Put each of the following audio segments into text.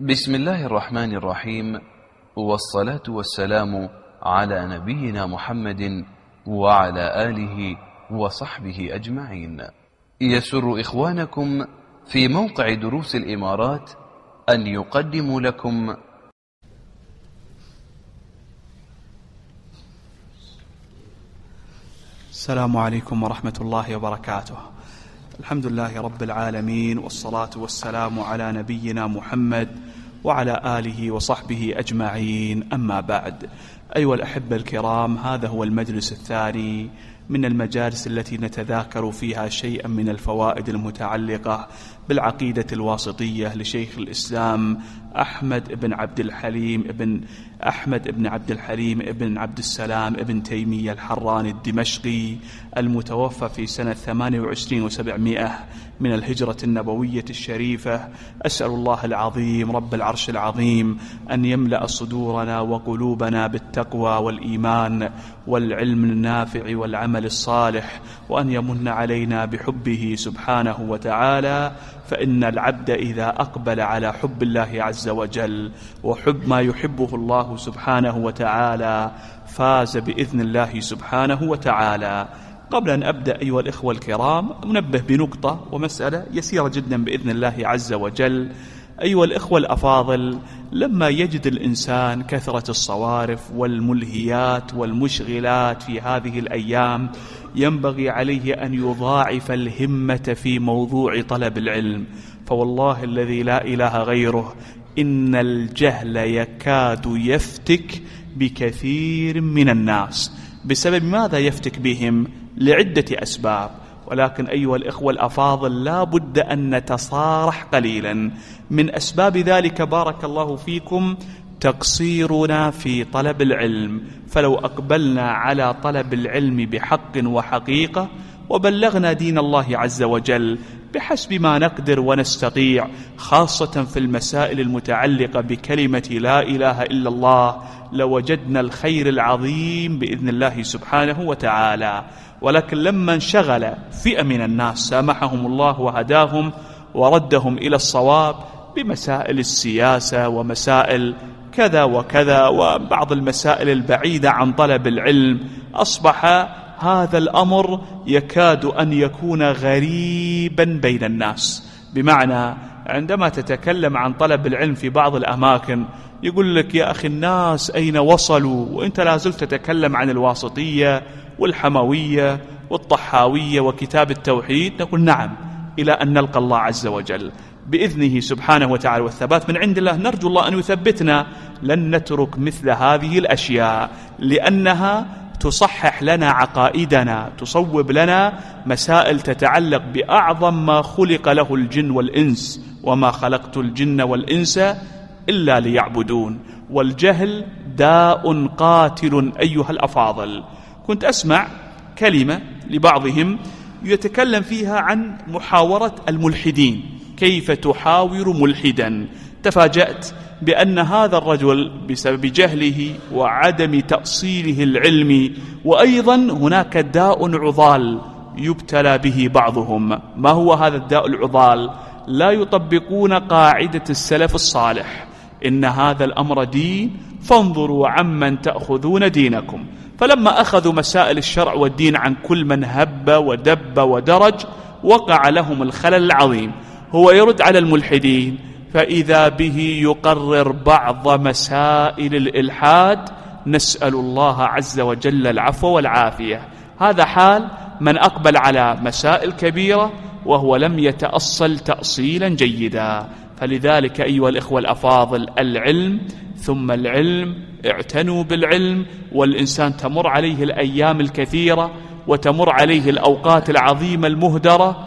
بسم الله الرحمن الرحيم، والصلاة والسلام على نبينا محمد وعلى آله وصحبه أجمعين. يسر إخوانكم في موقع دروس الإمارات أن يقدموا لكم السلام عليكم ورحمة الله وبركاته. الحمد لله رب العالمين، والصلاة والسلام على نبينا محمد وعلى آله وصحبه أجمعين، أما بعد. أيها الأحبة الكرام، هذا هو المجلس الثاني من المجالس التي نتذاكر فيها شيئا من الفوائد المتعلقة بالعقيدة الواسطية لشيخ الإسلام أحمد بن عبد الحليم بن عبد السلام ابن تيمية الحراني الدمشقي، المتوفى في سنة 28 و700 من الهجرة النبوية الشريفة. أسأل الله العظيم رب العرش العظيم أن يملأ صدورنا وقلوبنا بالتقوى والإيمان والعلم النافع والعمل الصالح، وأن يمن علينا بحبه سبحانه وتعالى، فإن العبد إذا أقبل على حب الله عز وجل وحب ما يحبه الله سبحانه وتعالى فاز بإذن الله سبحانه وتعالى. قبل أن أبدأ أيها الإخوة الكرام، أنبه بنقطة ومسألة يسيرة جدا بإذن الله عز وجل. أيها الإخوة الأفاضل، لما يجد الإنسان كثرة الصوارف والملهيات والمشغلات في هذه الأيام، ينبغي عليه أن يضاعف الهمة في موضوع طلب العلم، فوالله الذي لا إله غيره إن الجهل يكاد يفتك بكثير من الناس. بسبب ماذا يفتك بهم؟ لعدة أسباب، ولكن أيها الإخوة الأفاضل لا بد أن نتصارح قليلا. من أسباب ذلك بارك الله فيكم تقصيرنا في طلب العلم، فلو أقبلنا على طلب العلم بحق وحقيقة وبلغنا دين الله عز وجل بحسب ما نقدر ونستطيع، خاصة في المسائل المتعلقة بكلمة لا إله إلا الله، لوجدنا الخير العظيم بإذن الله سبحانه وتعالى. ولكن لما انشغل فئة من الناس سامحهم الله وهداهم وردهم إلى الصواب بمسائل السياسة ومسائل كذا وكذا وبعض المسائل البعيدة عن طلب العلم، أصبح هذا الأمر يكاد أن يكون غريبا بين الناس. بمعنى عندما تتكلم عن طلب العلم في بعض الأماكن يقول لك يا أخي الناس أين وصلوا وإنت لازلت تتكلم عن الواسطية والحموية والطحاوية وكتاب التوحيد. نقول نعم، إلى أن نلقى الله عز وجل بإذنه سبحانه وتعالى والثبات من عند الله. نرجو الله أن يثبتنا، لن نترك مثل هذه الأشياء، لأنها تصحح لنا عقائدنا، تصوب لنا مسائل تتعلق بأعظم ما خلق له الجن والإنس، وما خلقت الجن والإنس إلا ليعبدون. والجهل داء قاتل أيها الأفاضل. كنت أسمع كلمة لبعضهم يتكلم فيها عن محاورة الملحدين، كيف تحاور ملحدا. تفاجأت بأن هذا الرجل بسبب جهله وعدم تأصيله العلمي، وأيضا هناك داء عضال يبتلى به بعضهم. ما هو هذا الداء العضال؟ لا يطبقون قاعدة السلف الصالح، إن هذا الأمر دين فانظروا عمن تأخذون دينكم. فلما أخذوا مسائل الشرع والدين عن كل من هب ودب ودرج وقع لهم الخلل العظيم. هو يرد على الملحدين فإذا به يقرر بعض مسائل الإلحاد، نسأل الله عز وجل العفو والعافية. هذا حال من أقبل على مسائل كبيرة وهو لم يتأصل تأصيلا جيدا. فلذلك أيها الإخوة الأفاضل، العلم ثم العلم، اعتنوا بالعلم. والإنسان تمر عليه الأيام الكثيرة وتمر عليه الأوقات العظيمة المهدرة،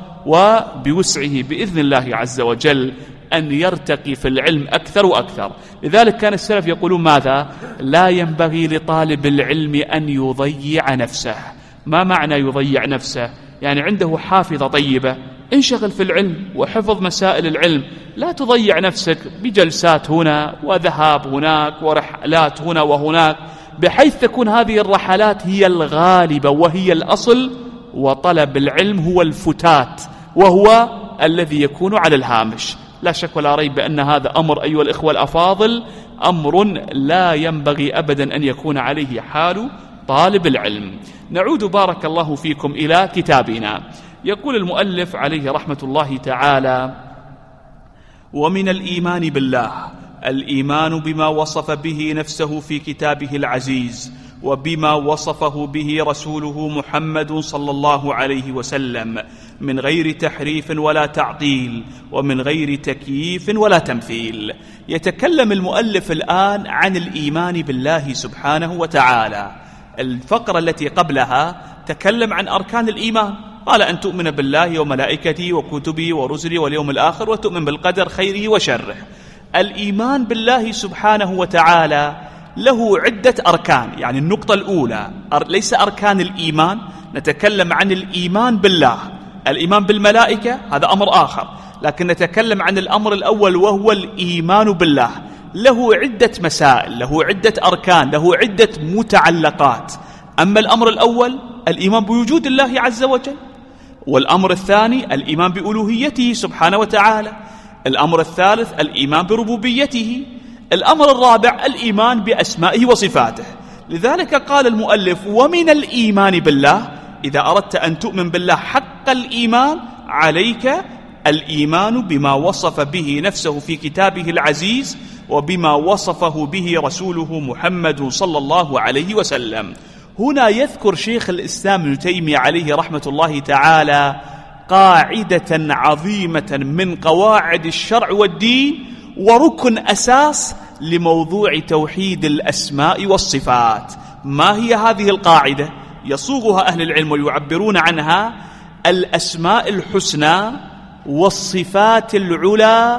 وبوسعه بإذن الله عز وجل أن يرتقي في العلم أكثر وأكثر. لذلك كان السلف يقولون ماذا؟ لا ينبغي لطالب العلم أن يضيع نفسه. ما معنى يضيع نفسه؟ يعني عنده حافظة طيبة، انشغل في العلم وحفظ مسائل العلم، لا تضيع نفسك بجلسات هنا وذهاب هناك ورحلات هنا وهناك، بحيث تكون هذه الرحلات هي الغالبة وهي الأصل، وطلب العلم هو الفتات وهو الذي يكون على الهامش. لا شك ولا ريب بأن هذا أمر أيها الإخوة الأفاضل أمر لا ينبغي أبدا أن يكون عليه حال طالب العلم. نعود بارك الله فيكم إلى كتابنا. يقول المؤلف عليه رحمة الله تعالى: ومن الإيمان بالله الإيمان بما وصف به نفسه في كتابه العزيز وبما وصفه به رسوله محمد صلى الله عليه وسلم من غير تحريف ولا تعطيل ومن غير تكييف ولا تمثيل. يتكلم المؤلف الآن عن الإيمان بالله سبحانه وتعالى. الفقرة التي قبلها تكلم عن أركان الإيمان، قال أن تؤمن بالله وملائكته وكتبه ورسله واليوم الآخر وتؤمن بالقدر خيره وشره. الإيمان بالله سبحانه وتعالى له عدة أركان. يعني النقطة الأولى ليس أركان الإيمان، نتكلم عن الإيمان بالله. الإيمان بالملائكة هذا أمر آخر، لكن نتكلم عن الأمر الأول وهو الإيمان بالله. له عدة مسائل، له عدة أركان، له عدة متعلقات. أما الأمر الأول الإيمان بوجود الله عز وجل، والأمر الثاني الإيمان بألوهيته سبحانه وتعالى، الأمر الثالث الإيمان بربوبيته، الأمر الرابع الإيمان بأسمائه وصفاته. لذلك قال المؤلف: ومن الإيمان بالله، إذا أردت أن تؤمن بالله حق الإيمان عليك الإيمان بما وصف به نفسه في كتابه العزيز وبما وصفه به رسوله محمد صلى الله عليه وسلم. هنا يذكر شيخ الإسلام ابن تيمية عليه رحمة الله تعالى قاعدة عظيمة من قواعد الشرع والدين وركن أساس لموضوع توحيد الأسماء والصفات. ما هي هذه القاعدة؟ يصوغها أهل العلم ويعبرون عنها: الأسماء الحسنى والصفات العلى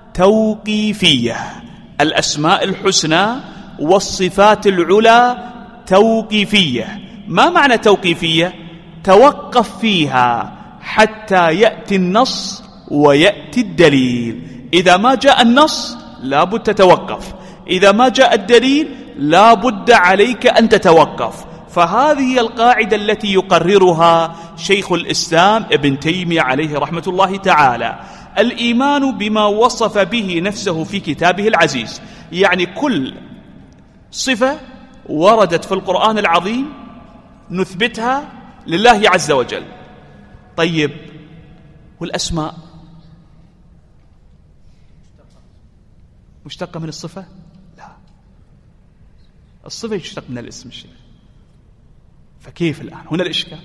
توقيفية. الأسماء الحسنى والصفات العلى توقيفية. ما معنى توقيفية؟ توقف فيها حتى يأتي النص ويأتي الدليل. إذا ما جاء النص لا بد تتوقف، إذا ما جاء الدليل لا بد عليك أن تتوقف. فهذه القاعدة التي يقررها شيخ الإسلام ابن تيمية عليه رحمة الله تعالى: الإيمان بما وصف به نفسه في كتابه العزيز. يعني كل صفة وردت في القرآن العظيم نثبتها لله عز وجل. طيب، والأسماء مشتقة من الصفة؟ لا، الصفة يشتق من الاسم الشيخ. فكيف الآن؟ هنا الإشكال.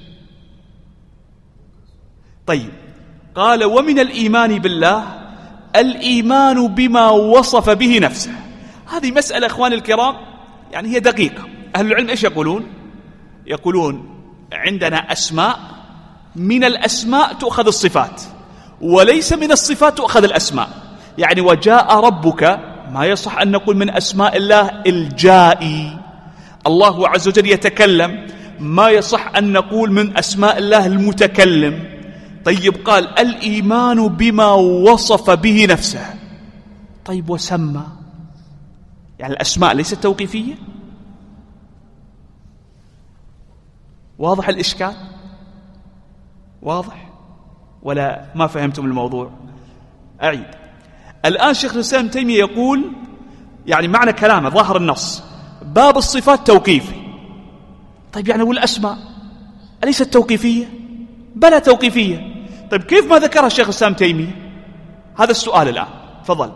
طيب، قال: ومن الإيمان بالله الإيمان بما وصف به نفسه. هذه مسألة أخواني الكرام يعني هي دقيقة. أهل العلم إيش يقولون؟ يقولون عندنا أسماء، من الأسماء تؤخذ الصفات، وليس من الصفات تؤخذ الأسماء. يعني وجاء ربك ما يصح أن نقول من أسماء الله الجائي. الله عز وجل يتكلم، ما يصح أن نقول من أسماء الله المتكلم. طيب، قال الإيمان بما وصف به نفسه. طيب، وسمى، يعني الأسماء ليست توقيفية؟ واضح الإشكال؟ واضح ولا ما فهمتم الموضوع؟ أعيد. الآن شيخ الإسلام ابن تيمية يقول، يعني معنى كلامه ظاهر النص، باب الصفات توقيفي. طيب، يعني والأسماء أليست توقيفية؟ بلى توقيفية. طيب، كيف ما ذكرها الشيخ الإسلام ابن تيمية؟ هذا السؤال الآن. تفضل.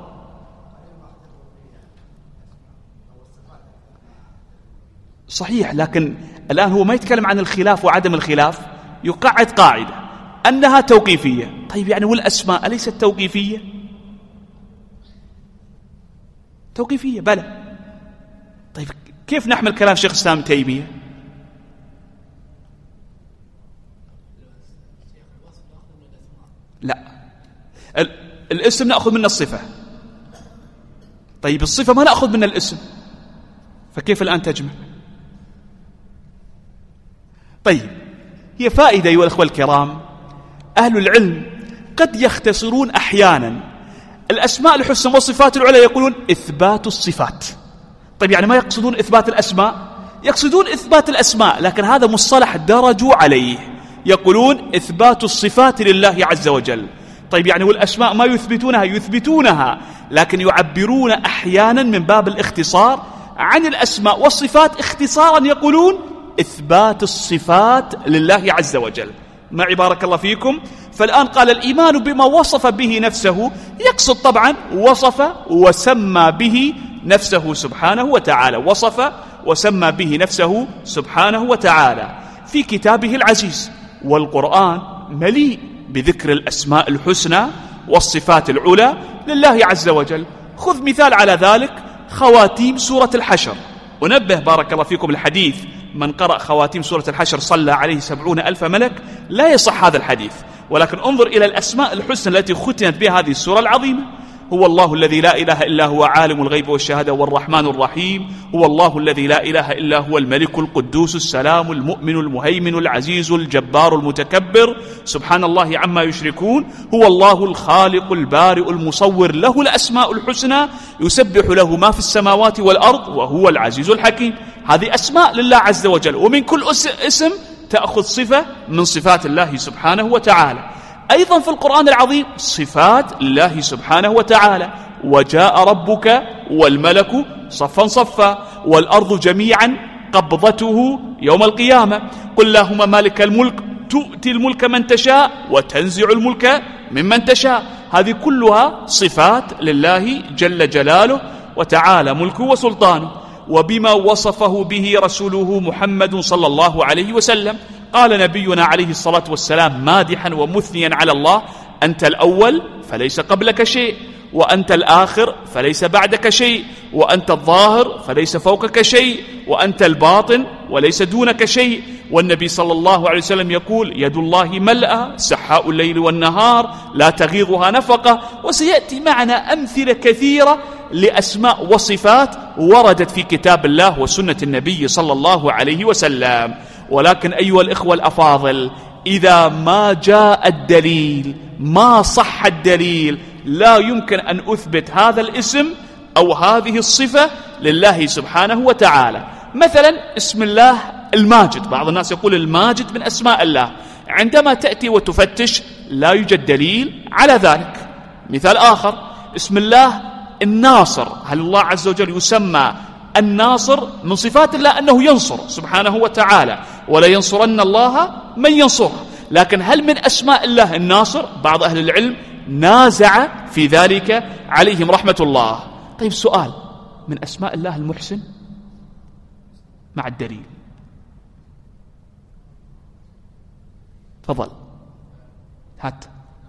صحيح، لكن الآن هو ما يتكلم عن الخلاف وعدم الخلاف، يقعد قاعدة أنها توقيفية. طيب، يعني والأسماء أليست توقيفية؟ توقيفية بلى. طيب، كيف نحمل كلام شيخ الإسلام ابن تيمية؟ لا، الاسم نأخذ منه الصفة. طيب، الصفة ما نأخذ منه الاسم، فكيف الآن تجمع؟ طيب، هي فائدة أيها الأخوة الكرام. أهل العلم قد يختصرون أحيانا الأسماء الحسنى والصفات العلى، يقولون إثبات الصفات. طيب، يعني ما يقصدون إثبات الأسماء، يقصدون إثبات الأسماء، لكن هذا مصطلح درجوا عليه، يقولون إثبات الصفات لله عز وجل. طيب يعني والأسماء ما يثبتونها لكن يعبرون أحيانا من باب الاختصار عن الأسماء والصفات اختصارا، يقولون إثبات الصفات لله عز وجل. معي بارك الله فيكم. فالآن قال الإيمان بما وصف به نفسه، يقصد طبعا وصف وسمى به نفسه سبحانه وتعالى، وصف وسمى به نفسه سبحانه وتعالى في كتابه العزيز. والقرآن مليء بذكر الأسماء الحسنى والصفات العلى لله عز وجل. خذ مثال على ذلك خواتيم سورة الحشر. ونبه بارك الله فيكم الحديث من قرأ خواتيم سورة الحشر صلى عليه 70,000 ملك، لا يصح هذا الحديث، ولكن انظر إلى الأسماء الحسنى التي ختمت بها هذه السورة العظيمة. هو الله الذي لا إله إلا هو عالم الغيب والشهادة والرحمن الرحيم. هو الله الذي لا إله إلا هو الملك القدوس السلام المؤمن المهيمن العزيز الجبار المتكبر سبحان الله عما يشركون. هو الله الخالق البارئ المصور، له الأسماء الحسنى يسبح له ما في السماوات والأرض وهو العزيز الحكيم. هذه أسماء لله عز وجل، ومن كل اسم تأخذ صفة من صفات الله سبحانه وتعالى. أيضا في القرآن العظيم صفات الله سبحانه وتعالى: وجاء ربك والملك صفا صفا والأرض جميعا قبضته يوم القيامة. قل اللهم مالك الملك تؤتي الملك من تشاء وتنزع الملك ممن تشاء. هذه كلها صفات لله جل جلاله وتعالى ملكه وسلطانه. وبما وصفه به رسوله محمد صلى الله عليه وسلم. قال نبينا عليه الصلاة والسلام مادحا ومثنيا على الله: أنت الأول فليس قبلك شيء، وأنت الآخر فليس بعدك شيء، وأنت الظاهر فليس فوقك شيء، وأنت الباطن وليس دونك شيء. والنبي صلى الله عليه وسلم يقول: يد الله ملأى سحاء الليل والنهار لا تغيضها نفقة. وسيأتي معنا أمثلة كثيرة لأسماء وصفات وردت في كتاب الله وسنة النبي صلى الله عليه وسلم. ولكن أيها الإخوة الأفاضل، إذا ما جاء الدليل، ما صح الدليل، لا يمكن أن أثبت هذا الاسم أو هذه الصفة لله سبحانه وتعالى. مثلا اسم الله الماجد، بعض الناس يقول الماجد من أسماء الله، عندما تأتي وتفتش لا يوجد دليل على ذلك. مثال آخر اسم الله الناصر، هل الله عز وجل يسمى الناصر؟ من صفات الله أنه ينصر سبحانه وتعالى: ولا ينصرن الله من ينصره. لكن هل من أسماء الله الناصر؟ بعض أهل العلم نازع في ذلك عليهم رحمة الله. طيب سؤال: من أسماء الله المحسن مع الدليل؟ تفضل هات.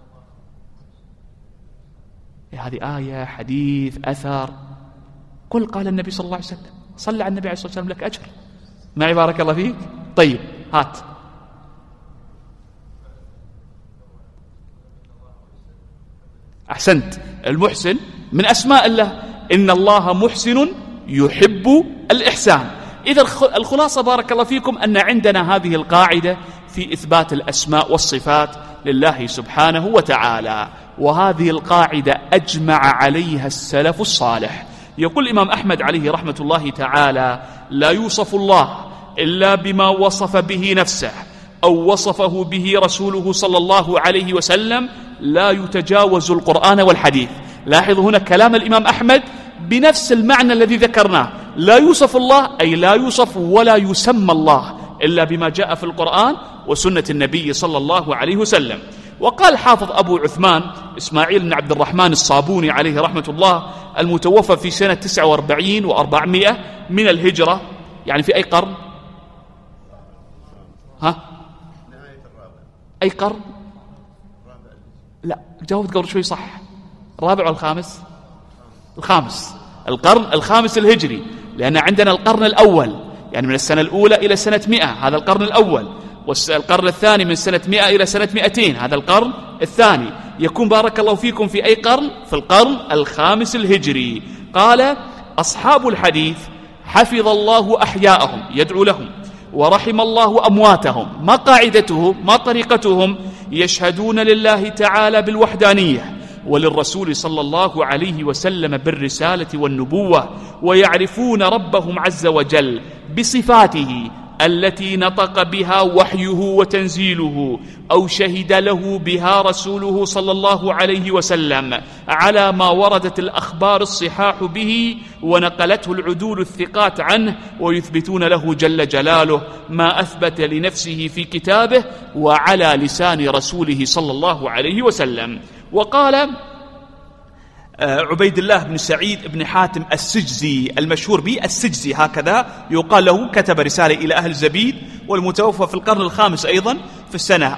هذه آية، حديث، أثر؟ قل قال النبي صلى الله عليه وسلم. صلى على النبي عليه الصلاة والسلام لك أجر. معي بارك الله فيك. طيب هات. أحسنت. المحسن من أسماء الله، إن الله محسن يحب الإحسان. إذا الخلاصة بارك الله فيكم أن عندنا هذه القاعدة في إثبات الأسماء والصفات لله سبحانه وتعالى، وهذه القاعدة أجمع عليها السلف الصالح. يقول الإمام أحمد عليه رحمة الله تعالى: لا يوصف الله إلا بما وصف به نفسه أو وصفه به رسوله صلى الله عليه وسلم، لا يتجاوز القرآن والحديث. لاحظوا هنا كلام الإمام أحمد بنفس المعنى الذي ذكرناه: لا يوصف الله أي لا يوصف ولا يسمى الله إلا بما جاء في القرآن وسنة النبي صلى الله عليه وسلم. وقال حافظ أبو عثمان إسماعيل بن عبد الرحمن الصابوني عليه رحمة الله، المتوفى في سنة 49 و400 من الهجرة، يعني في أي قرن؟ أي قرن؟ لا، جاوبت قبل شوي صح. الرابع والخامس؟ الخامس. القرن الخامس الهجري، لأن عندنا القرن الأول يعني من السنة الأولى إلى سنة 100، هذا القرن الأول. والقرن الثاني من سنة 100 إلى سنة 200، هذا القرن الثاني. يكون بارك الله فيكم في أي قرن؟ في القرن الخامس الهجري. قال: أصحاب الحديث حفظ الله أحياءهم، يدعو لهم، ورحم الله أمواتهم. ما قاعدتهم؟ ما طريقتهم؟ يشهدون لله تعالى بالوحدانية، وللرسول صلى الله عليه وسلم بالرسالة والنبوة، ويعرفون ربهم عز وجل بصفاته التي نطق بها وحيه وتنزيله أو شهد له بها رسوله صلى الله عليه وسلم على ما وردت الأخبار الصحاح به ونقلته العدول الثقات عنه، ويثبتون له جل جلاله ما أثبت لنفسه في كتابه وعلى لسان رسوله صلى الله عليه وسلم. وقال عبيد الله بن سعيد بن حاتم السجزي المشهور به السجزي هكذا يقال له، كتب رسالة إلى أهل زبيد، والمتوفى في القرن الخامس أيضا في السنة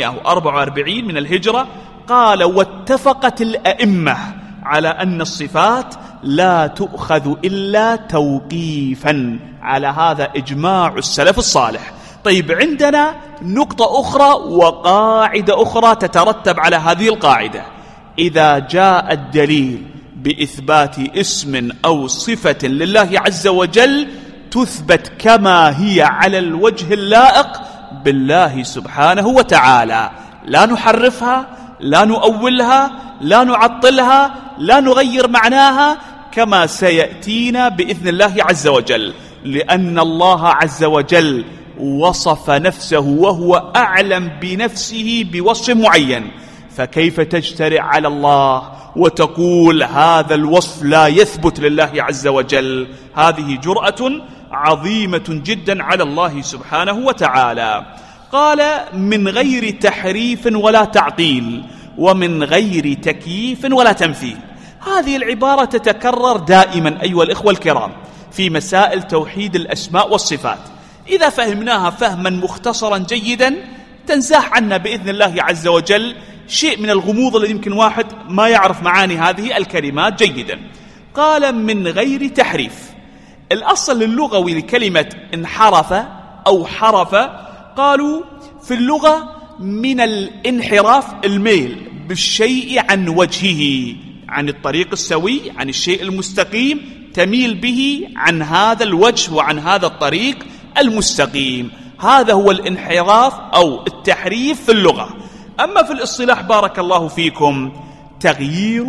444 من الهجرة، قال: واتفقت الأئمة على أن الصفات لا تؤخذ إلا توقيفا، على هذا إجماع السلف الصالح. طيب، عندنا نقطة أخرى وقاعدة أخرى تترتب على هذه القاعدة: إذا جاء الدليل بإثبات اسم أو صفة لله عز وجل تثبت كما هي على الوجه اللائق بالله سبحانه وتعالى، لا نحرفها، لا نؤولها، لا نعطلها، لا نغير معناها، كما سيأتينا بإذن الله عز وجل، لأن الله عز وجل وصف نفسه وهو أعلم بنفسه بوصف معين، فكيف تجترئ على الله وتقول هذا الوصف لا يثبت لله عز وجل؟ هذه جرأة عظيمة جدا على الله سبحانه وتعالى. قال: من غير تحريف ولا تعطيل، ومن غير تكييف ولا تمثيل. هذه العبارة تتكرر دائما أيها الإخوة الكرام في مسائل توحيد الأسماء والصفات. إذا فهمناها فهما مختصرا جيدا تنزاح عنا بإذن الله عز وجل شيء من الغموض الذي يمكن واحد ما يعرف معاني هذه الكلمات جيدا. قال: من غير تحريف. الأصل اللغوي لكلمة انحرف أو حرف، قالوا في اللغة من الانحراف الميل بالشيء عن وجهه، عن الطريق السوي، عن الشيء المستقيم، تميل به عن هذا الوجه وعن هذا الطريق المستقيم. هذا هو الانحراف أو التحريف في اللغة. أما في الاصطلاح بارك الله فيكم، تغيير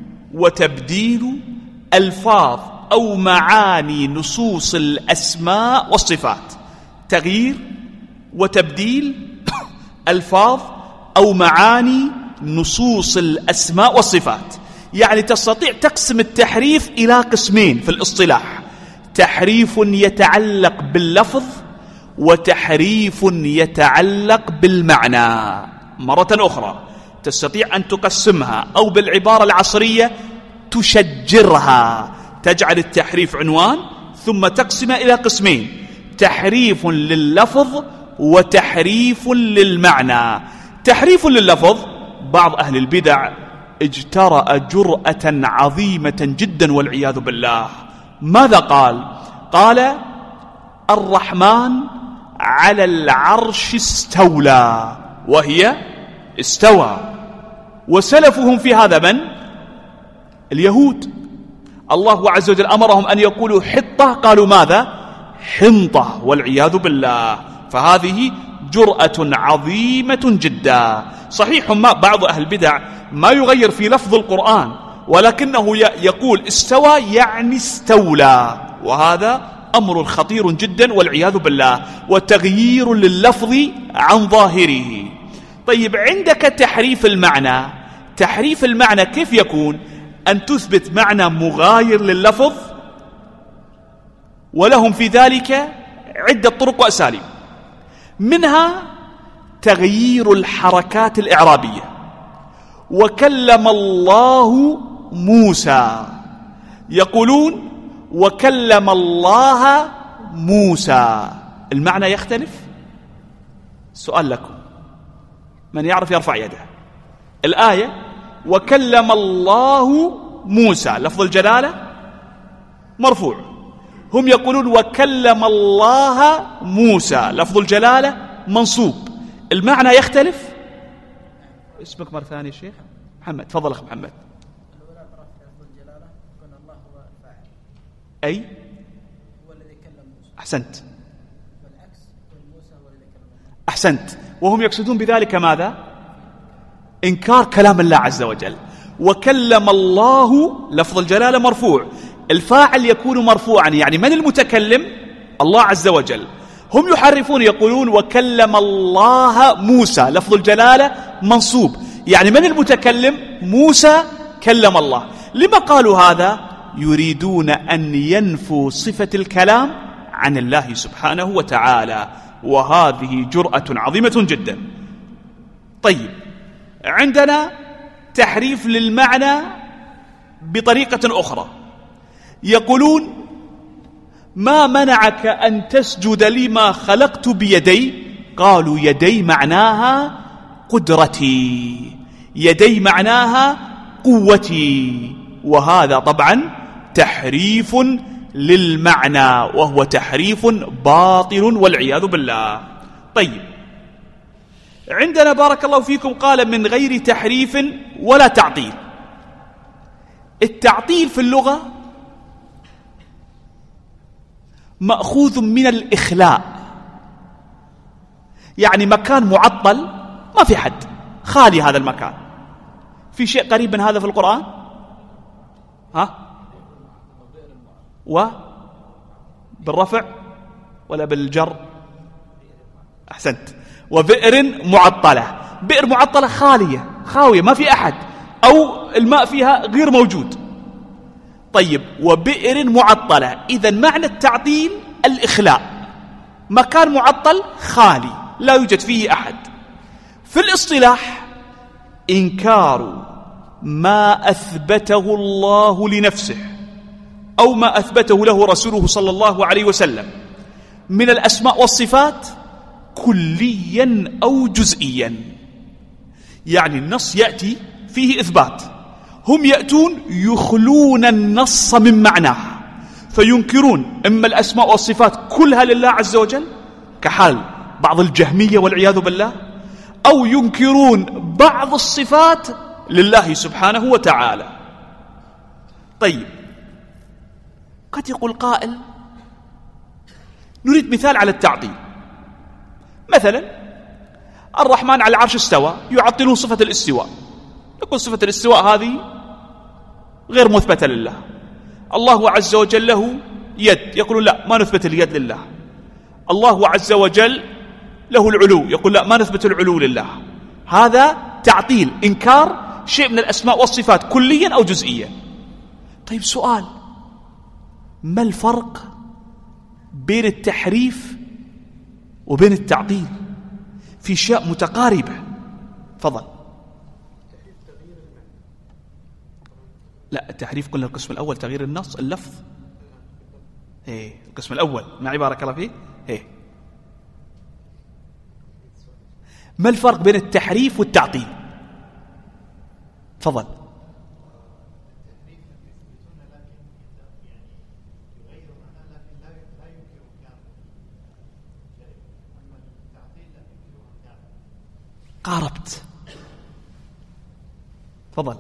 وتبديل ألفاظ أو معاني نصوص الأسماء والصفات. تغيير وتبديل ألفاظ أو معاني نصوص الأسماء والصفات، يعني تستطيع تقسم التحريف إلى قسمين في الاصطلاح: تحريف يتعلق باللفظ، وتحريف يتعلق بالمعنى. مرة أخرى تستطيع أن تقسمها، أو بالعبارة العصرية تشجرها، تجعل التحريف عنوان ثم تقسم إلى قسمين: تحريف لللفظ وتحريف للمعنى. تحريف لللفظ، بعض أهل البدع اجترأ جرأة عظيمة جدا والعياذ بالله. ماذا قال؟ قال: الرحمن على العرش استولى، وهي استوى. وسلفهم في هذا من؟ اليهود. الله عز وجل أمرهم أن يقولوا حطة، قالوا ماذا؟ حنطة، والعياذ بالله. فهذه جرأة عظيمة جدا. صحيح ما بعض أهل البدع ما يغير في لفظ القرآن، ولكنه يقول استوى يعني استولى، وهذا أمر خطير جدا والعياذ بالله، وتغيير لللفظ عن ظاهره. طيب، عندك تحريف المعنى. تحريف المعنى كيف يكون؟ أن تثبت معنى مغاير لللفظ، ولهم في ذلك عدة طرق وأساليب، منها تغيير الحركات الإعرابية. وكلم الله موسى، يقولون وكلم الله موسى، المعنى يختلف. سؤال لكم، من يعرف يرفع يده. الآية وكلم الله موسى، لفظ الجلالة مرفوع، هم يقولون وكلم الله موسى، لفظ الجلالة منصوب، المعنى يختلف. اسمك مرة ثانية شيخ محمد، تفضل أخ محمد. أي هو الذي كلم موسى. أحسنت، والعكس موسى هو الذي كلم الله. أحسنت. وهم يقصدون بذلك ماذا؟ إنكار كلام الله عز وجل. وكلم الله لفظ الجلالة مرفوع، الفاعل يكون مرفوعا، يعني من المتكلم؟ الله عز وجل. هم يحرفون يقولون وكلم الله موسى، لفظ الجلالة منصوب، يعني من المتكلم؟ موسى كلم الله. لما قالوا هذا؟ يريدون أن ينفوا صفة الكلام عن الله سبحانه وتعالى، وهذه جرأة عظيمة جدا. طيب، عندنا تحريف للمعنى بطريقة أخرى، يقولون ما منعك أن تسجد لما خلقت بيدي؟ قالوا يدي معناها قدرتي، يدي معناها قوتي، وهذا طبعا تحريف للمعنى، وهو تحريف باطل والعياذ بالله. طيب، عندنا بارك الله فيكم قال من غير تحريف ولا تعطيل. التعطيل في اللغة مأخوذ من الإخلاء، يعني مكان معطل ما في حد، خالي هذا المكان. في شيء قريب من هذا في القرآن؟ بالرفع ولا بالجر؟ أحسنت. وبئر معطلة، بئر معطلة خالية خاوية ما في أحد، أو الماء فيها غير موجود. طيب، وبئر معطلة، إذن معنى التعطيل الإخلاء، مكان معطل خالي لا يوجد فيه أحد. في الاصطلاح إنكار ما أثبته الله لنفسه أو ما أثبته له رسوله صلى الله عليه وسلم من الأسماء والصفات كليا أو جزئيا، يعني النص يأتي فيه إثبات، هم يأتون يخلون النص من معناه، فينكرون إما الأسماء والصفات كلها لله عز وجل كحال بعض الجهمية والعياذ بالله، أو ينكرون بعض الصفات لله سبحانه وتعالى. طيب، قد يقول قائل نريد مثال على التعطيل، مثلا الرحمن على العرش استوى، يعطلون صفة الاستواء، يقول صفة الاستواء هذه غير مثبتة لله. الله عز وجل له يد، يقولون لا ما نثبت اليد لله. الله عز وجل له العلو، يقول لا ما نثبت العلو لله. هذا تعطيل، إنكار شيء من الأسماء والصفات كليا أو جزئيا. طيب، سؤال، ما الفرق بين التحريف وبين التعطيل؟ في أشياء متقاربة. فضل. لا، التحريف قلنا القسم الأول تغيير النص اللفظ، القسم الأول معي بارك الله فيه. ما الفرق بين التحريف والتعطيل؟ تفضل. قاربت. تفضل.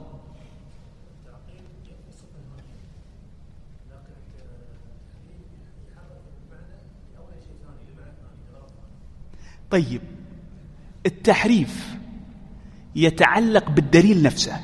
طيب، التحريف يتعلق بالدليل نفسه،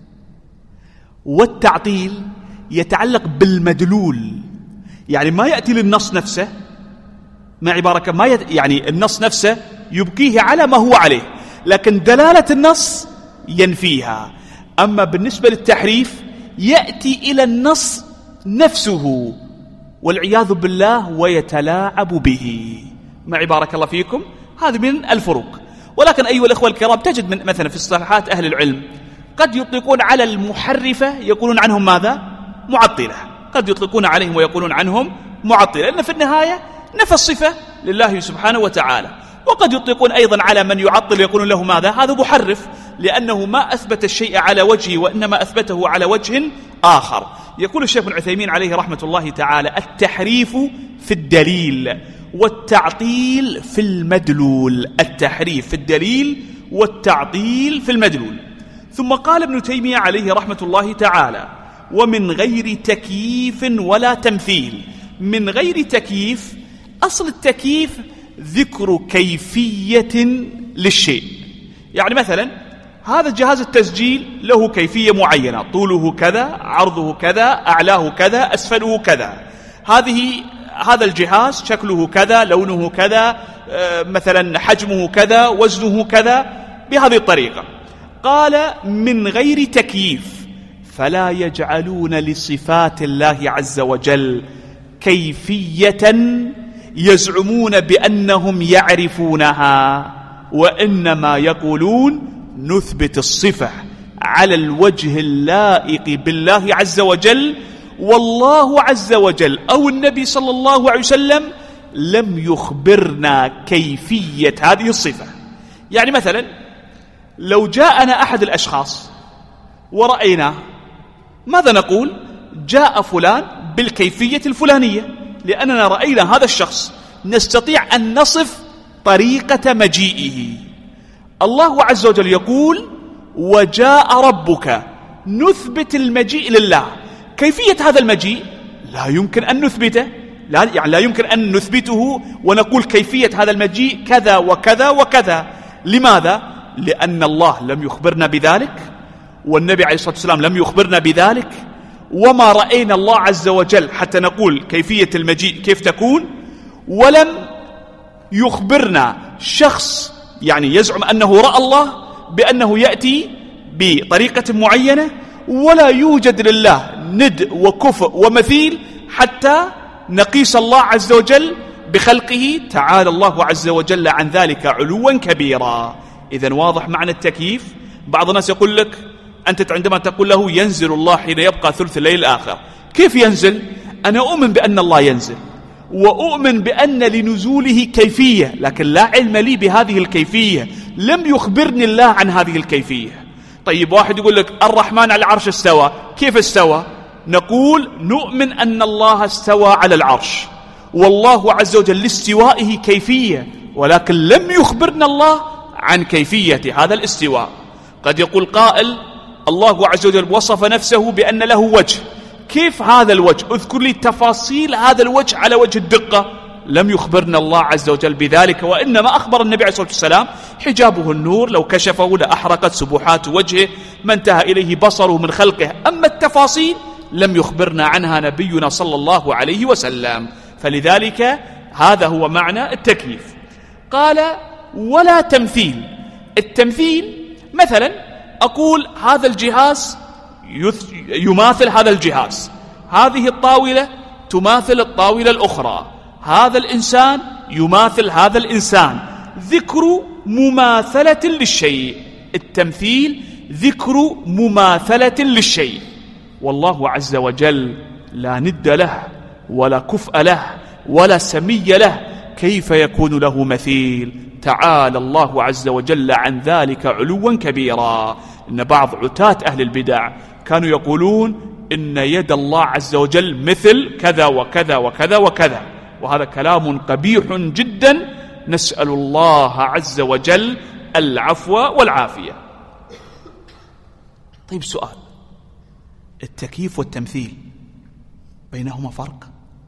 والتعطيل يتعلق بالمدلول، يعني ما يأتي للنص نفسه مع عبارة ما يعني النص نفسه يبقيه على ما هو عليه، لكن دلالة النص ينفيها. أما بالنسبة للتحريف يأتي إلى النص نفسه والعياذ بالله ويتلاعب به. معي بارك الله فيكم، هذه من الفروق. ولكن أيها الأخوة الكرام، تجد من مثلا في اصطلاحات أهل العلم قد يطلقون على المحرفة يقولون عنهم ماذا؟ معطلة، قد يطلقون عليهم ويقولون عنهم معطلة، لأن في النهاية نفى الصفة لله سبحانه وتعالى. وقد يطلقون أيضا على من يعطل يقولون له ماذا؟ هذا محرف، لأنه ما أثبت الشيء على وجهه وإنما أثبته على وجه آخر. يقول الشيخ ابن عثيمين عليه رحمة الله تعالى: التحريف في الدليل والتعطيل في المدلول. التحريف في الدليل والتعطيل في المدلول. ثم قال ابن تيمية عليه رحمة الله تعالى: ومن غير تكييف ولا تمثيل. من غير تكييف، أصل التكييف ذكر كيفية للشيء، يعني مثلا هذا جهاز التسجيل له كيفية معينة، طوله كذا، عرضه كذا، أعلاه كذا، أسفله كذا. هذا الجهاز شكله كذا، لونه كذا، مثلا حجمه كذا، وزنه كذا، بهذه الطريقة. قال من غير تكييف، فلا يجعلون لصفات الله عز وجل كيفية يزعمون بأنهم يعرفونها، وإنما يقولون نثبت الصفة على الوجه اللائق بالله عز وجل، والله عز وجل أو النبي صلى الله عليه وسلم لم يخبرنا كيفية هذه الصفة. يعني مثلا لو جاءنا أحد الأشخاص ورأيناه، ماذا نقول؟ جاء فلان بالكيفية الفلانية، لأننا رأينا هذا الشخص، نستطيع أن نصف طريقة مجيئه. الله عز وجل يقول وجاء ربك، نثبت المجيء لله. كيفية هذا المجيء لا يمكن أن نثبته، لا يمكن أن نثبته ونقول كيفية هذا المجيء كذا وكذا وكذا. لماذا؟ لأن الله لم يخبرنا بذلك، والنبي عليه الصلاة والسلام لم يخبرنا بذلك، وما رأينا الله عز وجل حتى نقول كيفية المجيء كيف تكون، ولم يخبرنا شخص يعني يزعم أنه رأى الله بأنه يأتي بطريقة معينة، ولا يوجد لله ند وكفء ومثيل حتى نقيس الله عز وجل بخلقه. تعالى الله عز وجل عن ذلك علوا كبيرا. إذن واضح معنى التكييف. بعض الناس يقول لك أنت عندما تقول له ينزل الله حين يبقى ثلث الليل الآخر، كيف ينزل؟ أنا أؤمن بأن الله ينزل، وأؤمن بأن لنزوله كيفية، لكن لا علم لي بهذه الكيفية، لم يخبرني الله عن هذه الكيفية. طيب واحد يقول لك الرحمن على العرش استوى، كيف استوى؟ نقول نؤمن أن الله استوى على العرش، والله عز وجل لاستوائه كيفية، ولكن لم يخبرنا الله عن كيفية هذا الاستواء. قد يقول قائل الله عز وجل وصف نفسه بأن له وجه، كيف هذا الوجه؟ اذكر لي تفاصيل هذا الوجه على وجه الدقة. لم يخبرنا الله عز وجل بذلك، وإنما أخبر النبي عليه الصلاة والسلام حجابه النور، لو كشفه لأحرقت سبحات وجهه ما انتهى إليه بصره من خلقه. أما التفاصيل لم يخبرنا عنها نبينا صلى الله عليه وسلم. فلذلك هذا هو معنى التكييف. قال ولا تمثيل. التمثيل مثلا أقول هذا الجهاز يماثل هذا الجهاز، هذه الطاولة تماثل الطاولة الأخرى، هذا الإنسان يماثل هذا الإنسان. ذكر مماثلة للشيء. التمثيل ذكر مماثلة للشيء، والله عز وجل لا ند له ولا كفء له ولا سمي له، كيف يكون له مثيل؟ تعالى الله عز وجل عن ذلك علوا كبيرا. إن بعض عتاة أهل البدع كانوا يقولون إن يد الله عز وجل مثل كذا وكذا وكذا وكذا، وهذا كلام قبيح جدا، نسأل الله عز وجل العفو والعافية. طيب سؤال، التكييف والتمثيل بينهما فرق؟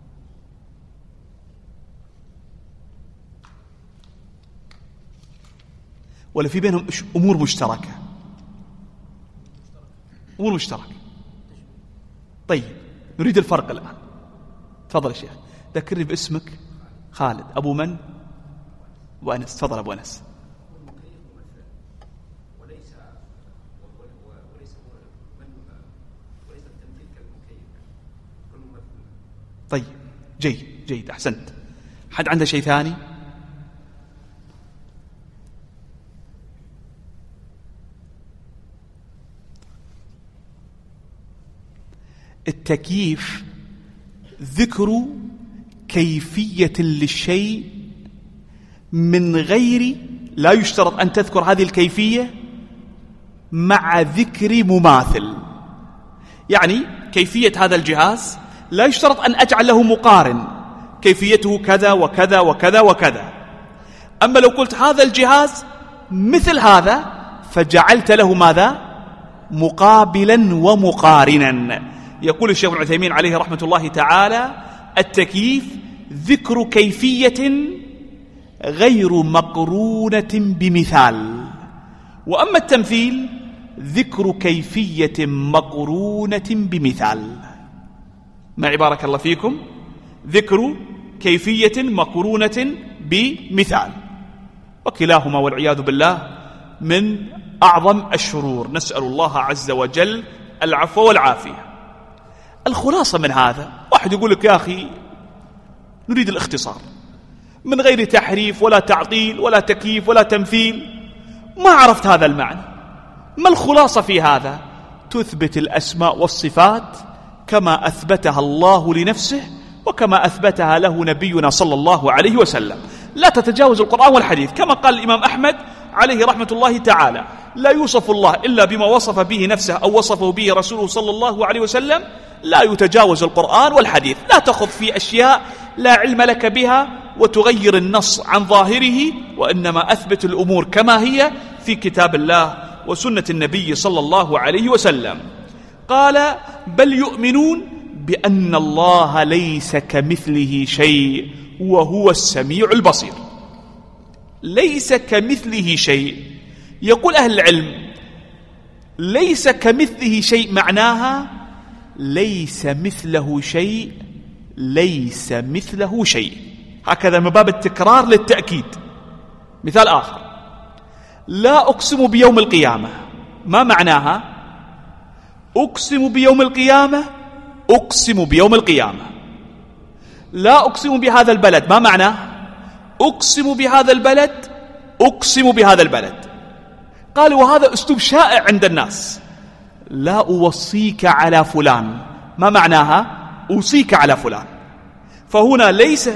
ولا في بينهم أمور مشتركة؟ أمور مشتركة. طيب نريد الفرق الآن. تفضل يا شيخ، ذكرني باسمك. خالد. أبو من؟ أبو أنس. تفضل أبو أنس. طيب جيد أحسنت. حد عنده شيء ثاني؟ التكييف ذكر كيفية للشيء من غير، لا يشترط أن تذكر هذه الكيفية مع ذكر مماثل. يعني كيفية هذا الجهاز لا يشترط أن أجعل له مقارن، كيفيته كذا وكذا وكذا وكذا. أما لو قلت هذا الجهاز مثل هذا فجعلت له ماذا؟ مقابلا ومقارنا. يقول الشيخ ابن عثيمين عليه رحمة الله تعالى التكييف ذكر كيفية غير مقرونة بمثال، وأما التمثيل ذكر كيفية مقرونة بمثال. معي بارك الله فيكم؟ ذكر كيفية مقرونة بمثال، وكلاهما والعياذ بالله من أعظم الشرور. نسأل الله عز وجل العفو والعافية. الخلاصة من هذا، واحد يقول لك يا أخي نريد الاختصار من غير تحريف ولا تعطيل ولا تكييف ولا تمثيل، ما عرفت هذا المعنى. ما الخلاصة في هذا؟ تثبت الأسماء والصفات كما أثبتها الله لنفسه وكما أثبتها له نبينا صلى الله عليه وسلم، لا تتجاوز القرآن والحديث. كما قال الإمام أحمد عليه رحمة الله تعالى: لا يوصف الله إلا بما وصف به نفسه أو وصفه به رسوله صلى الله عليه وسلم، لا يتجاوز القرآن والحديث. لا تخض في أشياء لا علم لك بها وتغير النص عن ظاهره، وإنما أثبت الأمور كما هي في كتاب الله وسنة النبي صلى الله عليه وسلم. قال: بل يؤمنون بأن الله ليس كمثله شيء وهو السميع البصير. ليس كمثله شيء. يقول أهل العلم: ليس كمثله شيء معناها ليس مثله شيء، ليس مثله شيء، هكذا من باب التكرار للتأكيد. مثال آخر: لا أقسم بيوم القيامة. ما معناها؟ أقسم بيوم القيامة، أقسم بيوم القيامة. لا أقسم بهذا البلد. ما معناه؟ أقسم بهذا البلد، أقسم بهذا البلد. قال وهذا أسلوب شائع عند الناس. لا أوصيك على فلان. ما معناها؟ أوصيك على فلان. فهنا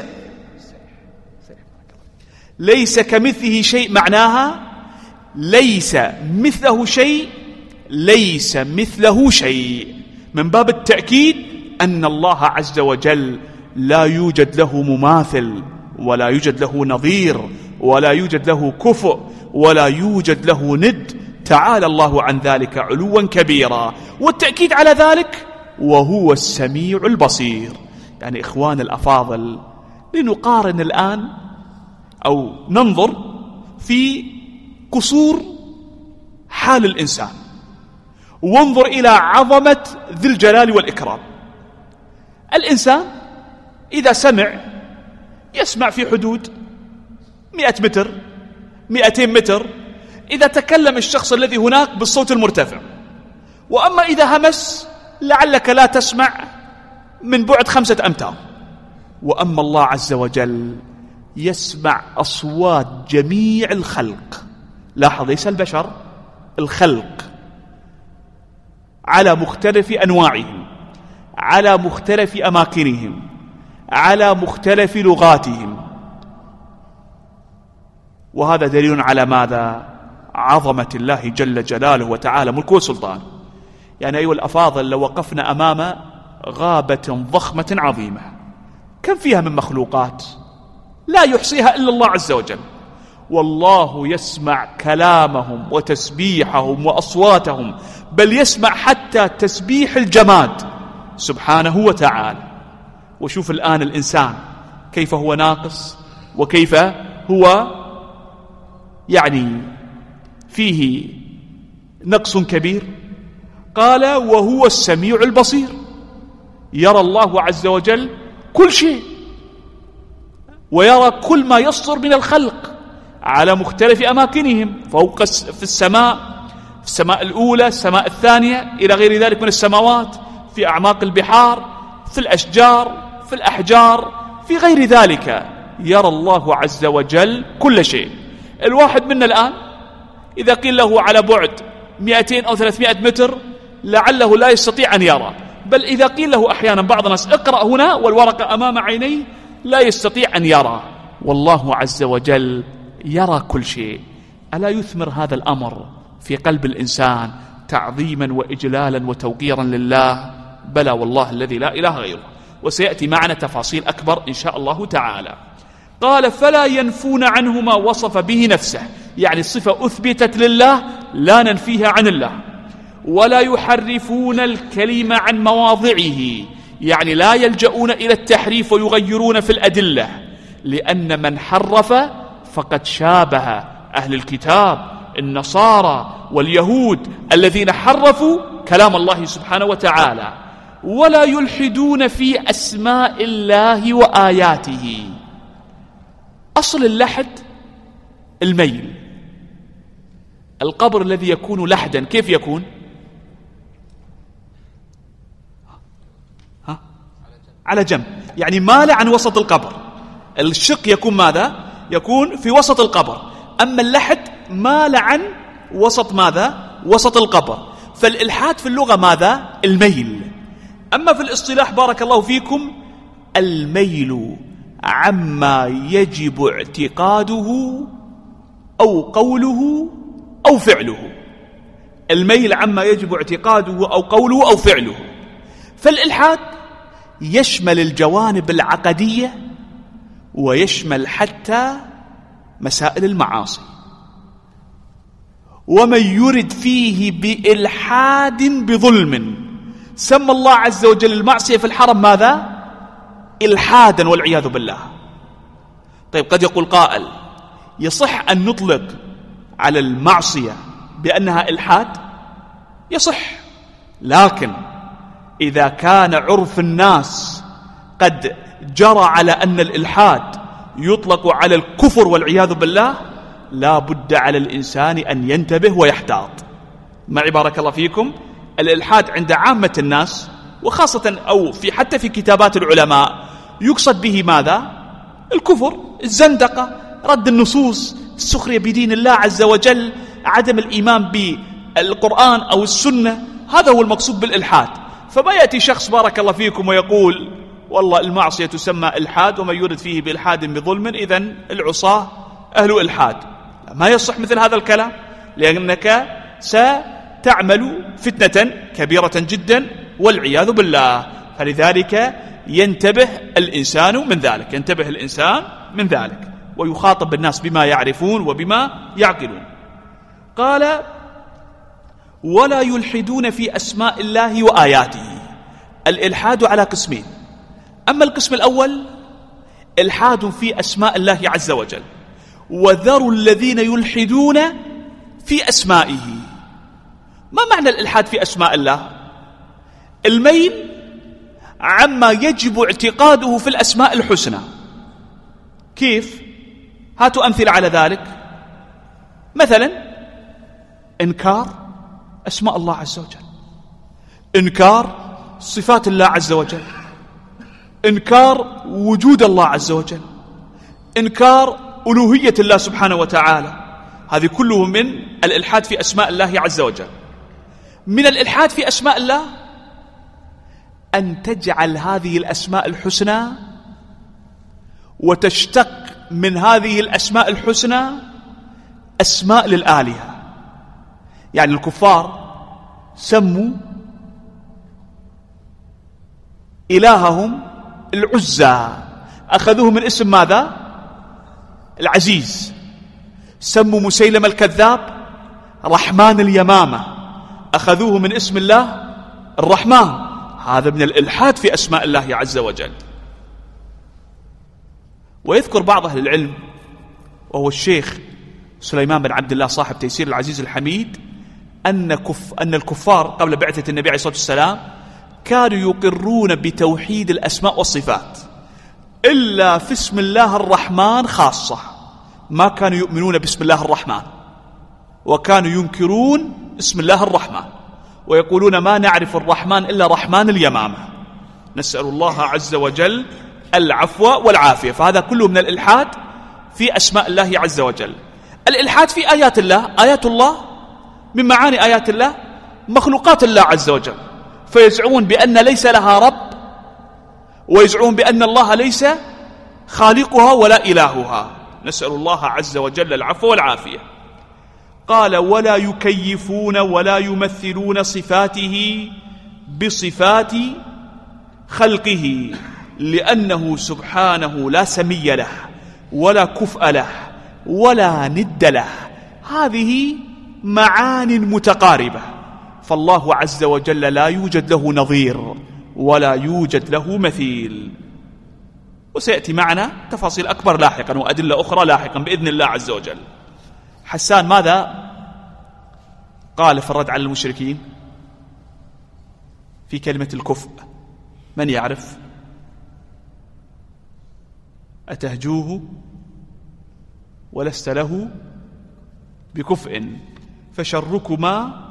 ليس كمثله شيء معناها ليس مثله شيء، ليس مثله شيء، من باب التأكيد أن الله عز وجل لا يوجد له مماثل ولا يوجد له نظير ولا يوجد له كفؤ ولا يوجد له ند، تعالى الله عن ذلك علوا كبيرا. والتأكيد على ذلك وهو السميع البصير. يعني إخوان الأفاضل، لنقارن الآن أو ننظر في قصور حال الإنسان، وانظر إلى عظمة ذي الجلال والإكرام. الإنسان إذا يسمع في حدود 100 متر 200 متر إذا تكلم الشخص الذي هناك بالصوت المرتفع، وأما إذا همس لعلك لا تسمع من بعد 5 أمتار. وأما الله عز وجل يسمع أصوات جميع الخلق. لاحظ، ليس البشر، الخلق على مختلف أنواعهم، على مختلف أماكنهم، على مختلف لغاتهم. وهذا دليل على ماذا؟ عظمة الله جل جلاله وتعالى ملكه وسلطانه. يعني أيها الأفاضل، لو وقفنا أمام غابة ضخمة عظيمة كم فيها من مخلوقات لا يحصيها إلا الله عز وجل، والله يسمع كلامهم وتسبيحهم وأصواتهم، بل يسمع حتى تسبيح الجماد سبحانه وتعالى. وشوف الآن الإنسان كيف هو ناقص وكيف هو يعني فيه نقص كبير. قال وهو السميع البصير، يرى الله عز وجل كل شيء ويرى كل ما يصدر من الخلق على مختلف أماكنهم، فوق في السماء، في السماء الأولى، السماء الثانية، إلى غير ذلك من السماوات، في أعماق البحار، في الأشجار، في الأحجار، في غير ذلك. يرى الله عز وجل كل شيء. الواحد منا الآن إذا قيل له على بعد 200 أو 300 متر لعله لا يستطيع أن يرى، بل إذا قيل له أحيانا بعض الناس اقرأ هنا والورقة أمام عينيه لا يستطيع أن يرى. والله عز وجل يرى كل شيء. ألا يثمر هذا الأمر في قلب الإنسان تعظيما وإجلالا وتوقيرا لله؟ بلى والله الذي لا إله غيره. وسيأتي معنا تفاصيل أكبر إن شاء الله تعالى. قال فلا ينفون عنه ما وصف به نفسه، يعني الصفة أثبتت لله لا ننفيها عن الله. ولا يحرفون الكلمة عن مواضعه، يعني لا يلجؤون إلى التحريف ويغيرون في الأدلة، لأن من حرف فقد شابه أهل الكتاب النصارى واليهود الذين حرفوا كلام الله سبحانه وتعالى. ولا يلحدون في أسماء الله وآياته. أصل اللحد الميل. القبر الذي يكون لحدا كيف يكون؟ على جنب، يعني مال عن وسط القبر. الشق يكون ماذا؟ يكون في وسط القبر. أما اللحد مال عن وسط ماذا؟ وسط القبر. فالإلحاد في اللغة ماذا؟ الميل. أما في الاصطلاح بارك الله فيكم الميل عما يجب اعتقاده أو قوله أو فعله. الميل عما يجب اعتقاده أو قوله أو فعله. فالإلحاد يشمل الجوانب العقدية ويشمل حتى مسائل المعاصي. ومن يرد فيه بإلحاد بظلم، سمى الله عز وجل المعصية في الحرم ماذا؟ إلحادا والعياذ بالله. طيب قد يقول قائل يصح أن نطلق على المعصية بأنها إلحاد؟ يصح، لكن إذا كان عرف الناس قد جرى على أن الإلحاد يطلق على الكفر والعياذ بالله، لا بد على الإنسان أن ينتبه ويحتاط. معي بارك الله فيكم. الإلحاد عند عامة الناس وخاصة أو حتى في كتابات العلماء يقصد به ماذا؟ الكفر، الزندقة، رد النصوص، السخرية بدين الله عز وجل، عدم الإيمان بالقرآن أو السنة. هذا هو المقصود بالإلحاد. فما يأتي شخص بارك الله فيكم ويقول والله المعصية تسمى إلحاد ومن يرد فيه بإلحاد بظلم إذن العصاة أهل إلحاد. ما يصح مثل هذا الكلام، لأنك ستعمل فتنة كبيرة جدا والعياذ بالله. فلذلك ينتبه الإنسان من ذلك، ينتبه الإنسان من ذلك ويخاطب الناس بما يعرفون وبما يعقلون. قال ولا يلحدون في أسماء الله وآياته. الإلحاد على قسمين. أما القسم الأول إلحاد في أسماء الله عز وجل، وذروا الذين يلحدون في أسمائه. ما معنى الإلحاد في أسماء الله؟ الميل عما يجب اعتقاده في الأسماء الحسنى. كيف؟ هاتوا أمثلة على ذلك. مثلا إنكار أسماء الله عز وجل، إنكار صفات الله عز وجل، إنكار وجود الله عز وجل، إنكار ألوهية الله سبحانه وتعالى. هذه كله من الإلحاد في أسماء الله عز وجل. من الإلحاد في أسماء الله أن تجعل هذه الأسماء الحسنى وتشتق من هذه الأسماء الحسنى أسماء للآلهة. يعني الكفار سموا إلههم العزى، أخذوه من اسم ماذا؟ العزيز. سموا مسيلم الكذاب رحمن اليمامة، أخذوه من اسم الله الرحمن. هذا من الإلحاد في أسماء الله عز وجل. ويذكر بعض أهل العلم وهو الشيخ سليمان بن عبد الله صاحب تيسير العزيز الحميد أن الكفار قبل بعثة النبي عليه الصلاة والسلام كانوا يقرون بتوحيد الأسماء والصفات إلا في اسم الله الرحمن خاصة، ما كانوا يؤمنون باسم الله الرحمن، وكانوا ينكرون اسم الله الرحمن ويقولون ما نعرف الرحمن إلا رحمن اليمامة. نسأل الله عز وجل العفو والعافية. فهذا كله من الإلحاد في أسماء الله عز وجل. الإلحاد في آيات الله. آيات الله من معاني آيات الله مخلوقات الله عز وجل، فيزعمون بأن ليس لها رب، ويزعمون بأن الله ليس خالقها ولا إلهها. نسأل الله عز وجل العفو والعافية. قال ولا يكيفون ولا يمثلون صفاته بصفات خلقه لأنه سبحانه لا سمي له ولا كفء له ولا ند له. هذه معان متقاربة، فالله عز وجل لا يوجد له نظير ولا يوجد له مثيل. وسيأتي معنا تفاصيل أكبر لاحقا وأدلة أخرى لاحقا بإذن الله عز وجل. حسان ماذا قال في الرد على المشركين في كلمة الكفء؟ من يعرف؟ أتهجوه ولست له بكفء فشركما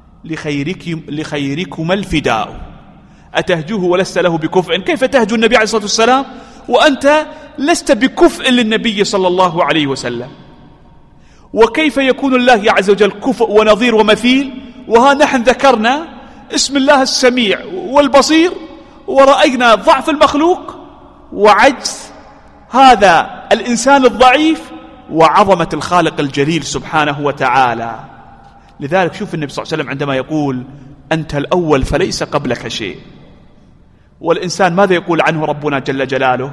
لخيركما الفداء. أتهجوه ولست له بكفء، كيف تهجو النبي عليه الصلاة والسلام وأنت لست بكفء للنبي صلى الله عليه وسلم؟ وكيف يكون الله عز وجل كفء ونظير ومثيل وها نحن ذكرنا اسم الله السميع والبصير ورأينا ضعف المخلوق وعجز هذا الإنسان الضعيف وعظمة الخالق الجليل سبحانه وتعالى. لذلك شوف النبي صلى الله عليه وسلم عندما يقول أنت الأول فليس قبلك شيء، والإنسان ماذا يقول عنه ربنا جل جلاله؟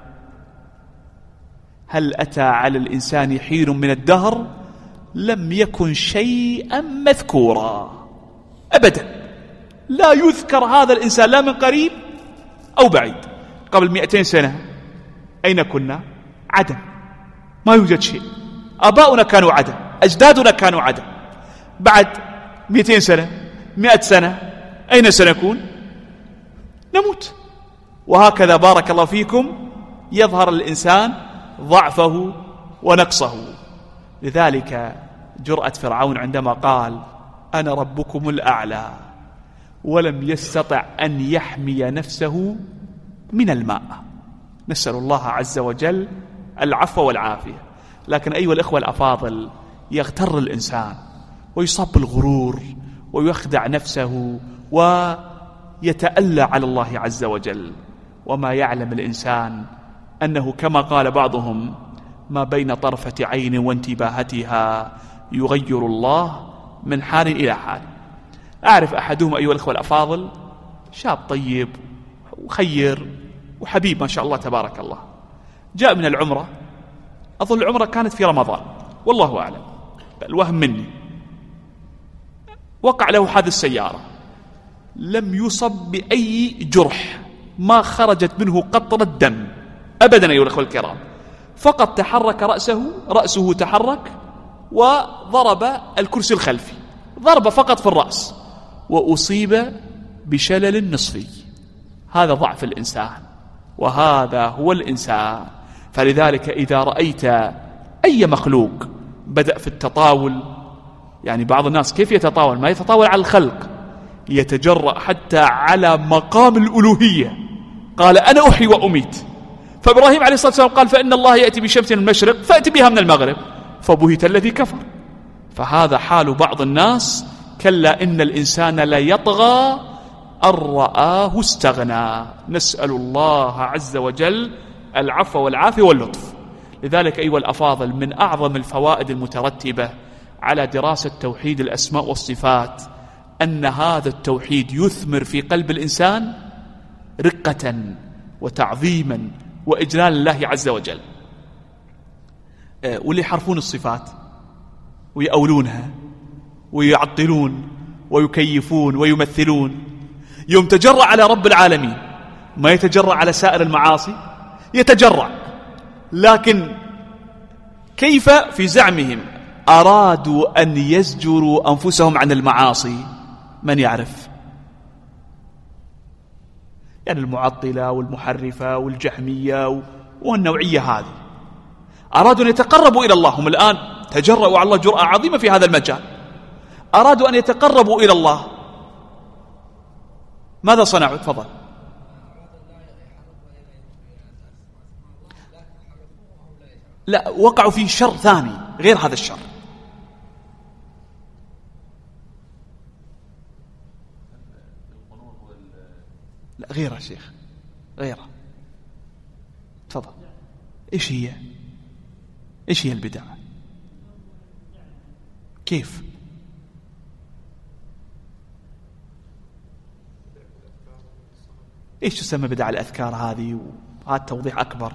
هل أتى على الإنسان حين من الدهر لم يكن شيئا مذكورا، أبدا لا يذكر هذا الإنسان لا من قريب أو بعيد. قبل 200 سنة أين كنا؟ عدم، ما يوجد شيء. آباؤنا كانوا عدم، أجدادنا كانوا عدم. بعد 200 سنة 100 سنة أين سنكون؟ نموت. وهكذا بارك الله فيكم يظهر الإنسان ضعفه ونقصه. لذلك جرأة فرعون عندما قال أنا ربكم الأعلى ولم يستطع أن يحمي نفسه من الماء. نسأل الله عز وجل العفو والعافية. لكن أيها الإخوة الأفاضل، يغتر الإنسان ويصاب بالغرور ويخدع نفسه ويتألى على الله عز وجل، وما يعلم الإنسان أنه كما قال بعضهم ما بين طرفة عين وانتباهتها يغير الله من حال إلى حال. أعرف أحدهم أيها الأخوة الأفاضل شاب طيب وخير وحبيب ما شاء الله تبارك الله، جاء من العمرة، أظن العمرة كانت في رمضان والله أعلم، الوهم مني، وقع له حادث السيارة، لم يصب بأي جرح، ما خرجت منه قطرة دم أبدا أيها الأخوة الكرام، فقط تحرك رأسه تحرك وضرب الكرسي الخلفي ضرب فقط في الرأس وأصيب بشلل نصفي. هذا ضعف الإنسان وهذا هو الإنسان. فلذلك إذا رأيت أي مخلوق بدأ في التطاول، يعني بعض الناس كيف يتطاول؟ ما يتطاول على الخلق، يتجرأ حتى على مقام الألوهية، قال أنا أحيي وأميت. فإبراهيم عليه الصلاة والسلام قال فإن الله يأتي بشمس من المشرق فأتي بها من المغرب، فبهت الذي كفر. فهذا حال بعض الناس. كلا إن الإنسان لا يطغى أن رآه استغنى. نسأل الله عز وجل العفو والعافية واللطف. لذلك أيها الأفاضل، من أعظم الفوائد المترتبة على دراسة توحيد الأسماء والصفات أن هذا التوحيد يثمر في قلب الإنسان رقة وتعظيما وإجلال الله عز وجل. واللي يحرفون الصفات ويأولونها ويعطلون ويكيفون ويمثلون، يوم تجرأ على رب العالمين ما يتجرأ على سائر المعاصي، يتجرأ، لكن كيف في زعمهم أرادوا أن يزجروا أنفسهم عن المعاصي؟ من يعرف؟ يعني المعطلة والمحرفة والجهمية والنوعية هذه أرادوا أن يتقربوا إلى الله. هم الآن تجرأوا على الله جرأة عظيمة في هذا المجال، أرادوا أن يتقربوا إلى الله. ماذا صنعوا؟ تفضل. لا، وقعوا في شر ثاني غير هذا الشر. لا غيره يا شيخ، غيره. تفضل. إيش هي؟ إيش هي البدع؟ كيف؟ إيش تسمى بدع الأذكار هذه؟ وهذا توضيح أكبر.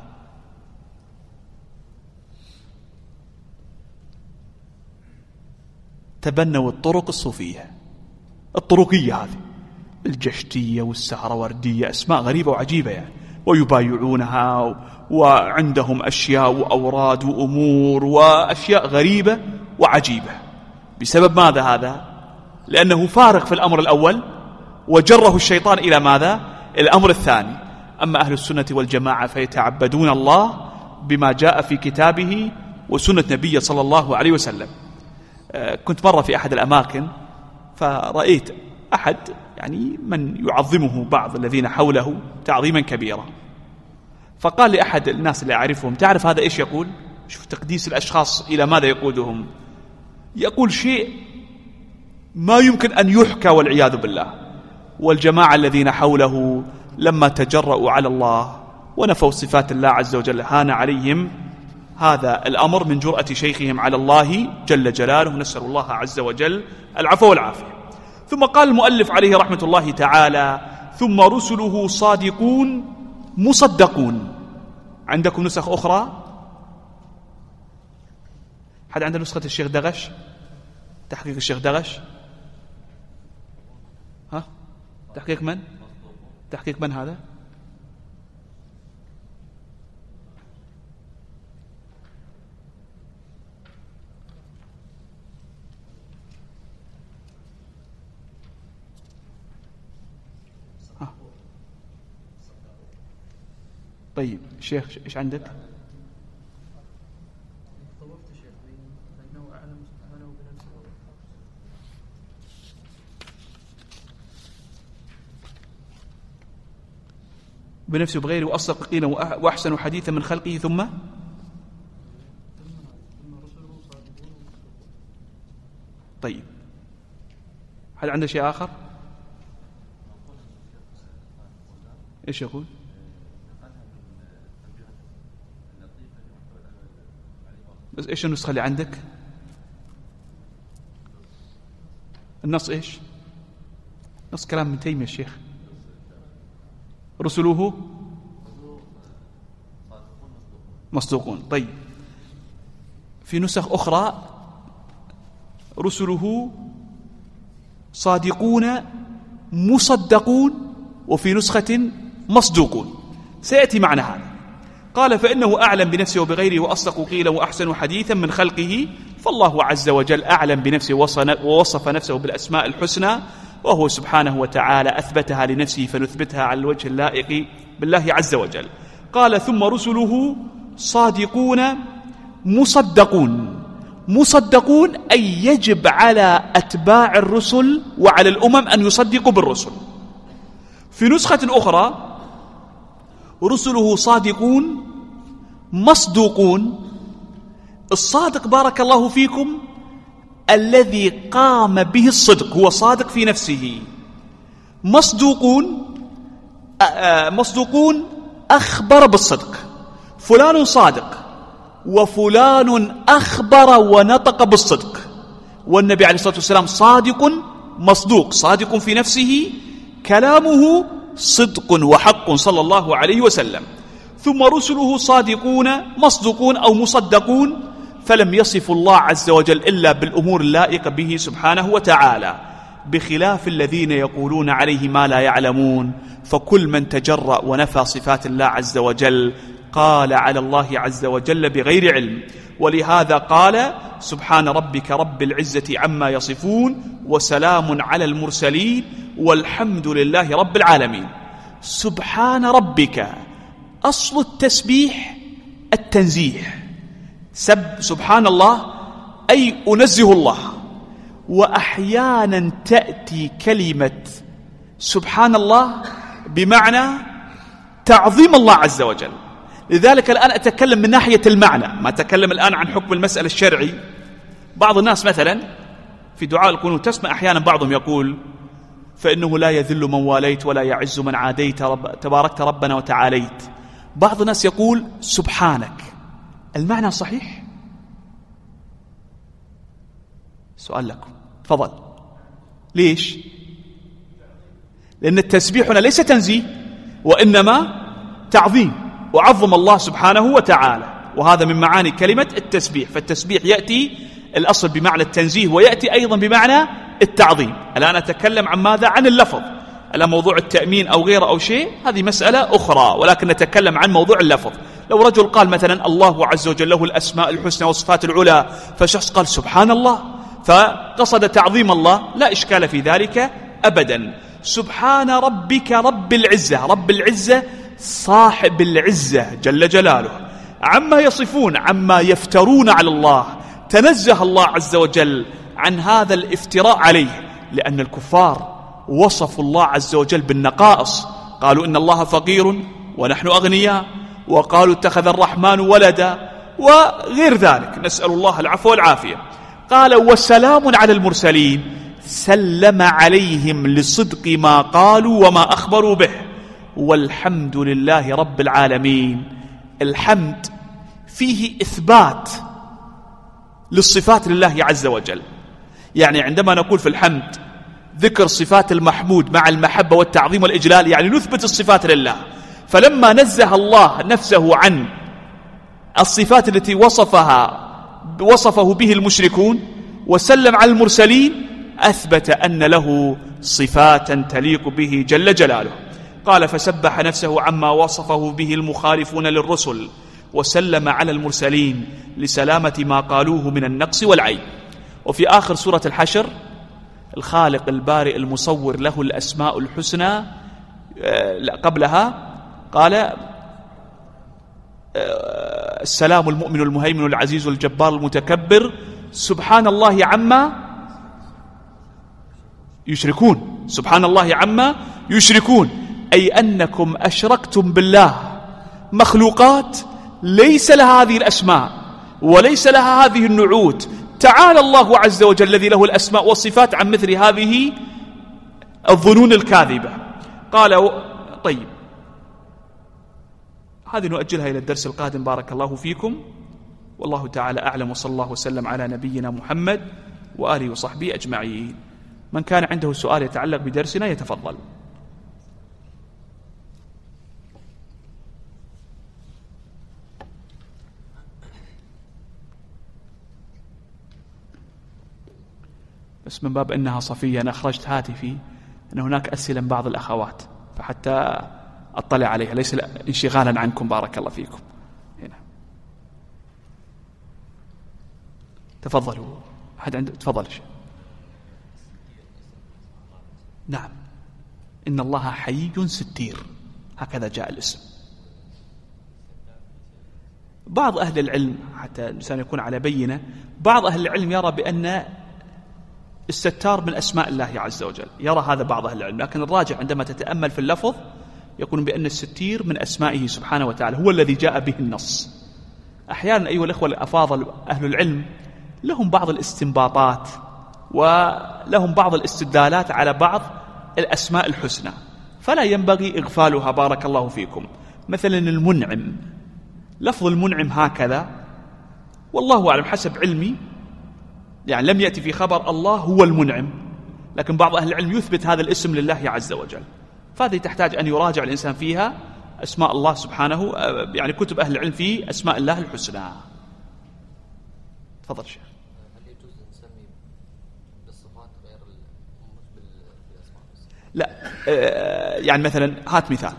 تبنوا الطرق الصوفية الطرقية هذه، الجشتية والسهروردية، أسماء غريبة وعجيبة يعني، ويبايعونها وعندهم أشياء وأوراد وأمور وأشياء غريبة وعجيبة. بسبب ماذا هذا؟ لأنه فارق في الأمر الأول وجره الشيطان إلى ماذا؟ الأمر الثاني: أما أهل السنة والجماعة فيتعبدون الله بما جاء في كتابه وسنة نبيه صلى الله عليه وسلم. كنت مرة في أحد الأماكن فرأيت أحد يعني من يعظمه بعض الذين حوله تعظيما كبيرا، فقال لأحد الناس اللي أعرفهم: تعرف هذا إيش يقول؟ شوف تقديس الأشخاص إلى ماذا يقودهم. يقول شيء ما يمكن أن يحكى والعياذ بالله. والجماعة الذين حوله لما تجرؤوا على الله ونفوا صفات الله عز وجل هان عليهم هذا الأمر من جرأة شيخهم على الله جل جلاله، نسأل الله عز وجل العفو والعافية. ثم قال المؤلف عليه رحمة الله تعالى: ثم رسله صادقون مصدقون. عندكم نسخ أخرى؟ حد عنده نسخة الشيخ دغش؟ تحقيق الشيخ دغش؟ ها؟ تحقيق من؟ تحقيق من هذا؟ طيب شيخ ايش عندك؟ بنفسه بغيره وأصدق قيلا وأحسن حديثا من خلقه ثم طيب هل عنده شيء آخر؟ إيش يقول؟ بس إيش النسخة اللي عندك؟ النص إيش؟ نص كلام ابن تيمية الشيخ. رسله مصدوقون. طيب في نسخ أخرى رسله صادقون مصدقون، وفي نسخة مصدوقون. سيأتي معنا هذا. قال: فإنه أعلم بنفسه وبغيره وأصدق قيلا وأحسن حديثا من خلقه، فالله عز وجل أعلم بنفسه ووصف نفسه بالأسماء الحسنى، وهو سبحانه وتعالى أثبتها لنفسه فنثبتها على الوجه اللائق بالله عز وجل. قال: ثم رسله صادقون مصدقون. مصدقون أي يجب على أتباع الرسل وعلى الأمم أن يصدقوا بالرسل. في نسخة أخرى رسله صادقون مصدوقون. الصادق بارك الله فيكم الذي قام به الصدق، هو صادق في نفسه. مصدوقون أخبر بالصدق. فلان صادق وفلان أخبر ونطق بالصدق، والنبي عليه الصلاة والسلام صادق مصدوق، صادق في نفسه، كلامه صدق وحق صلى الله عليه وسلم. ثم رسله صادقون مصدوقون أو مصدقون، فلم يصف الله عز وجل إلا بالأمور اللائقة به سبحانه وتعالى، بخلاف الذين يقولون عليه ما لا يعلمون. فكل من تجرأ ونفى صفات الله عز وجل قال على الله عز وجل بغير علم. ولهذا قال: سبحان ربك رب العزة عما يصفون وسلام على المرسلين والحمد لله رب العالمين. سبحان ربك أصل التسبيح التنزيه، سبحان الله أي أنزه الله. وأحيانا تأتي كلمة سبحان الله بمعنى تعظيم الله عز وجل. لذلك الآن أتكلم من ناحية المعنى، ما أتكلم الآن عن حكم المسألة الشرعي. بعض الناس مثلا في دعاء القنوت تسمع أحيانا بعضهم يقول: فإنه لا يذل من واليت ولا يعز من عاديت، تباركت ربنا وتعاليت. بعض الناس يقول سبحانك. المعنى صحيح؟ سؤال لكم، تفضل. ليش؟ لأن التسبيح هنا ليس تنزيه وإنما تعظيم، وعظم الله سبحانه وتعالى، وهذا من معاني كلمة التسبيح. فالتسبيح يأتي الأصل بمعنى التنزيه ويأتي أيضا بمعنى التعظيم. الآن أتكلم عن ماذا؟ عن اللفظ. على موضوع التأمين أو غيره أو شيء هذه مسألة أخرى، ولكن نتكلم عن موضوع اللفظ. لو رجل قال مثلا الله عز وجل له الأسماء الحسنى والصفات العلى، فشخص قال سبحان الله فقصد تعظيم الله، لا إشكال في ذلك أبدا. سبحان ربك رب العزة، رب العزة صاحب العزة جل جلاله، عما يصفون، عما يفترون على الله، تنزه الله عز وجل عن هذا الافتراء عليه، لأن الكفار وصفوا الله عز وجل بالنقائص، قالوا إن الله فقير ونحن أغنياء، وقالوا اتخذ الرحمن ولدا وغير ذلك، نسأل الله العفو والعافية. قال وسلام على المرسلين، سلم عليهم لصدق ما قالوا وما أخبروا به، والحمد لله رب العالمين. الحمد فيه إثبات للصفات لله عز وجل، يعني عندما نقول في الحمد ذكر صفات المحمود مع المحبة والتعظيم والإجلال، يعني نثبت الصفات لله. فلما نزه الله نفسه عن الصفات التي وصفه به المشركون وسلم على المرسلين، أثبت أن له صفات تليق به جل جلاله. قال فسبح نفسه عما وصفه به المخالفون للرسل، وسلم على المرسلين لسلامة ما قالوه من النقص والعيب. وفي آخر سورة الحشر الخالق البارئ المصور له الأسماء الحسنى، قبلها قال السلام المؤمن المهيمن العزيز الجبار المتكبر سبحان الله عما يشركون، سبحان الله عما يشركون، أي أنكم أشركتم بالله مخلوقات ليس لها هذه الأسماء وليس لها هذه النعوت. تعالى الله عز وجل الذي له الأسماء والصفات عن مثل هذه الظنون الكاذبة. قال طيب هذه نؤجلها إلى الدرس القادم، بارك الله فيكم، والله تعالى أعلم، وصلى الله وسلم على نبينا محمد وآله وصحبه أجمعين. من كان عنده سؤال يتعلق بدرسنا يتفضل. بس من باب أنها صفية أنا أخرجت هاتفي أن هناك أسئلة من بعض الأخوات، فحتى أطلع عليها ليس انشغالا عنكم، بارك الله فيكم. هنا تفضلوا، أحد عنده؟ تفضل. نعم، إن الله حيي ستير، هكذا جاء الاسم. بعض أهل العلم، حتى الإنسان يكون على بينة، بعض أهل العلم يرى بأن الستار من أسماء الله عز وجل، يرى هذا بعض أهل العلم، لكن الراجع عندما تتأمل في اللفظ يكون بأن الستير من أسمائه سبحانه وتعالى، هو الذي جاء به النص. أحيانا أيها الأخوة الأفاضل أهل العلم لهم بعض الاستنباطات ولهم بعض الاستدلالات على بعض الأسماء الحسنى، فلا ينبغي إغفالها، بارك الله فيكم. مثلا المنعم، لفظ المنعم هكذا والله أعلم حسب علمي يعني لم يأتي في خبر الله هو المنعم، لكن بعض أهل العلم يثبت هذا الاسم لله عز وجل، فهذه تحتاج أن يراجع الإنسان فيها أسماء الله سبحانه، يعني كتب أهل العلم في أسماء الله الحسنى. تفضل شيخ. هل يجوز أن نسمي بالصفات غير بالأسماء؟ لا، يعني مثلا هات مثال.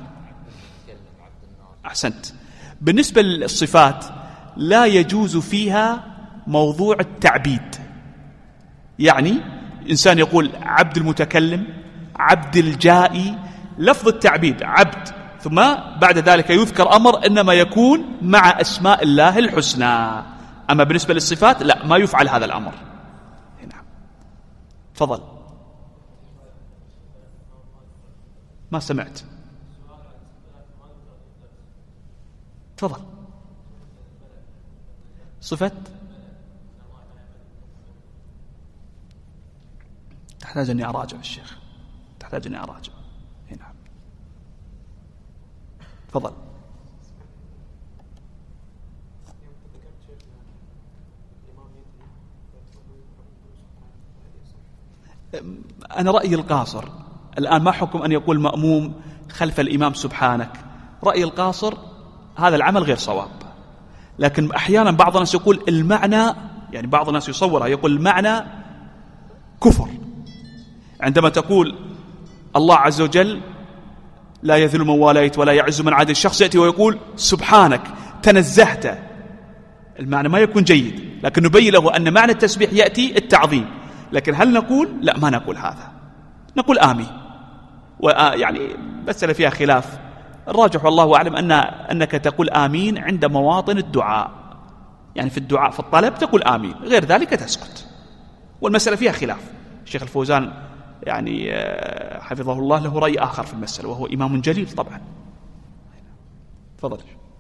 أحسنت. بالنسبة للصفات لا يجوز فيها موضوع التعبيد، يعني إنسان يقول عبد المتكلم، عبد الجائي، لفظ التعبيد عبد ثم بعد ذلك يذكر أمر، إنما يكون مع أسماء الله الحسنى. أما بالنسبة للصفات لا، ما يفعل هذا الأمر. نعم. تفضل. ما سمعت. تفضل. صفة تحتاج أني أراجع الشيخ، تحتاج أني أراجع. نعم. تفضل. أنا رأيي القاصر الآن، ما حكم أن يقول مأموم خلف الإمام سبحانك؟ رأيي القاصر هذا العمل غير صواب، لكن أحيانا بعض الناس يقول المعنى، يعني بعض الناس يصورها يقول المعنى كفر، عندما تقول الله عز وجل لا يذل من واليت ولا يعز من عاد، الشخص يأتي ويقول سبحانك تنزهت، المعنى ما يكون جيد، لكن نبين له أن معنى التسبيح يأتي التعظيم. لكن هل نقول؟ لا، ما نقول هذا، نقول آمين. ويعني مسألة فيها خلاف. الراجح والله أعلم أنك تقول آمين عند مواطن الدعاء، يعني في الدعاء في الطلب تقول آمين، غير ذلك تسكت. والمسألة فيها خلاف. الشيخ الفوزان يعني حفظه الله له رأي آخر في المسألة، وهو إمام جليل طبعا. تفضل.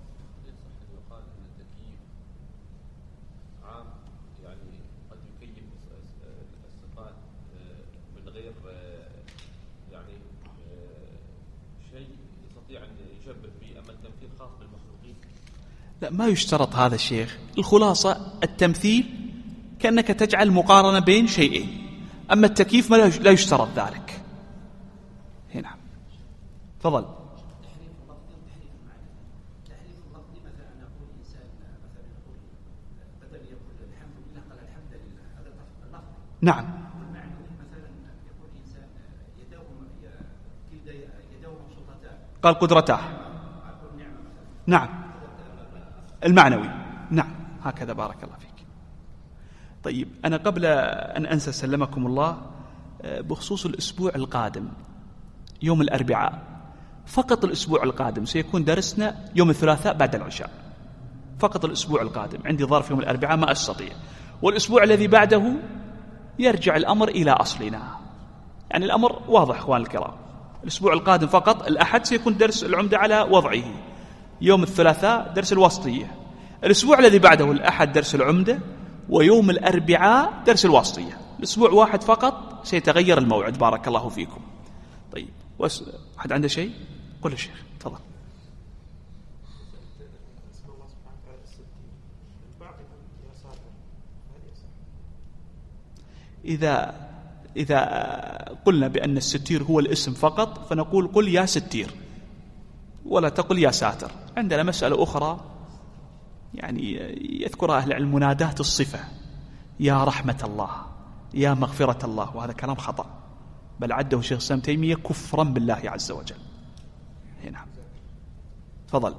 لا، ما يشترط هذا الشيخ. الخلاصة التمثيل كأنك تجعل مقارنة بين شيئين، أما التكييف لا يشترط ذلك. هنا تفضل. تحريف اللفظ مثلا نقول إنسان مثلا يقول بدل يقول الحمد لله قال الحمد لله، هذا اللفظ. نعم. والمعنى مثلا يقول إنسان يداه مبسوطتان قال قدرته. نعم المعنوي. نعم هكذا. بارك الله فيك. طيب أنا قبل أن أنسى سلمكم الله، بخصوص الأسبوع القادم يوم الأربعاء فقط، الأسبوع القادم سيكون درسنا يوم الثلاثاء بعد العشاء فقط. الأسبوع القادم عندي ظرف يوم الأربعاء ما أستطيع، والأسبوع الذي بعده يرجع الأمر إلى أصلنا. يعني الأمر واضح أخوان الكرام. الأسبوع القادم فقط الأحد سيكون درس العمدة على وضعه، يوم الثلاثاء درس الواسطية، الأسبوع الذي بعده الأحد درس العمدة، ويوم الأربعاء درس الواسطية. الأسبوع واحد فقط سيتغير الموعد. بارك الله فيكم. طيب أحد عنده شيء؟ قل الشيخ تفضل. إذا قلنا بأن الستير هو الاسم فقط فنقول قل يا ستير ولا تقل يا ساتر. عندنا مسألة أخرى يعني يذكرها أهل العلم، منادات الصفة، يا رحمة الله، يا مغفرة الله، وهذا كلام خطأ، بل عده الشيخ الإسلام تيمية كفرا بالله عز وجل. نعم تفضل.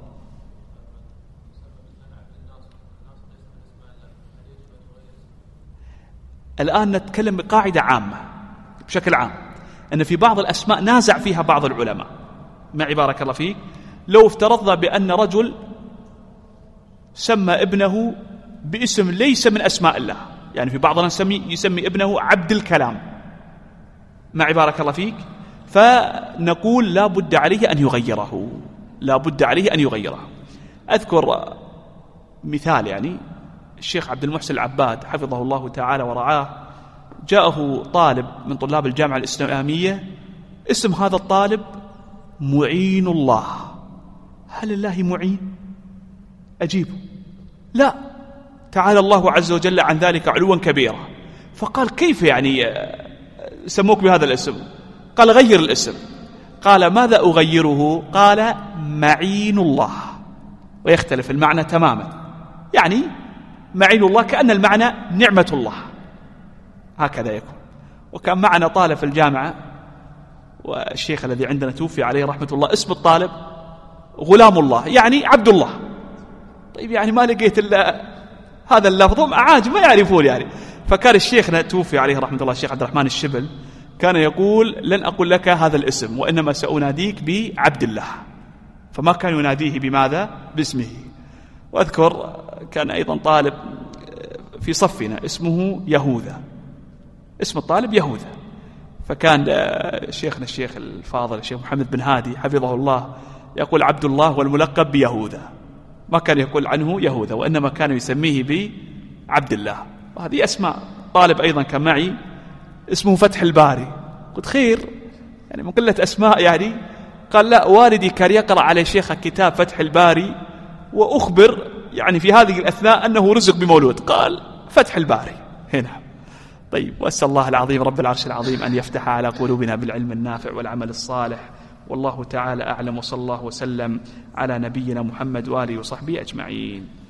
الآن نتكلم بقاعدة عامة بشكل عام، أن في بعض الأسماء نازع فيها بعض العلماء. معي بارك الله فيك. لو افترضنا بأن رجل سمى ابنه باسم ليس من أسماء الله، يعني في بعضنا يسمي ابنه عبد الكلام، معي بارك الله فيك، فنقول لا بد عليه أن يغيره، لا بد عليه أن يغيره. أذكر مثال، يعني الشيخ عبد المحسن العباد حفظه الله تعالى ورعاه، جاءه طالب من طلاب الجامعة الإسلامية اسم هذا الطالب معين الله. هل الله معين؟ أجيبه لا، تعالى الله عز وجل عن ذلك علوا كبيرا. فقال كيف يعني سموك بهذا الاسم؟ قال غير الاسم. قال ماذا أغيره؟ قال معين الله، ويختلف المعنى تماما. يعني معين الله كأن المعنى نعمة الله، هكذا يكون. وكان معنا طالب في الجامعة، والشيخ الذي عندنا توفي عليه رحمة الله، اسم الطالب غلام الله، يعني عبد الله. طيب يعني ما لقيت إلا هذا اللفظ، أعاجم ما يعرفون يعني. فكان الشيخنا توفي عليه رحمة الله الشيخ عبد الرحمن الشبل كان يقول لن أقول لك هذا الاسم، وإنما سأناديك بعبد الله، فما كان يناديه بماذا؟ باسمه. وأذكر كان أيضا طالب في صفنا اسمه يهوذا، اسم الطالب يهوذا، فكان شيخنا الشيخ الفاضل الشيخ محمد بن هادي حفظه الله يقول عبد الله والملقب بيهوذا، ما كان يقول عنه يهوذا، وإنما كان يسميه بعبد الله. وهذه أسماء. طالب أيضا كان معي اسمه فتح الباري، قلت خير يعني من قلة أسماء يعني. قال لا، والدي كان يقرأ على شيخ كتاب فتح الباري، وأخبر يعني في هذه الأثناء أنه رزق بمولود، قال فتح الباري هنا. طيب، وأسأل الله العظيم رب العرش العظيم أن يفتح على قلوبنا بالعلم النافع والعمل الصالح، والله تعالى أعلم، وصلى الله وسلم على نبينا محمد وآله وصحبه أجمعين.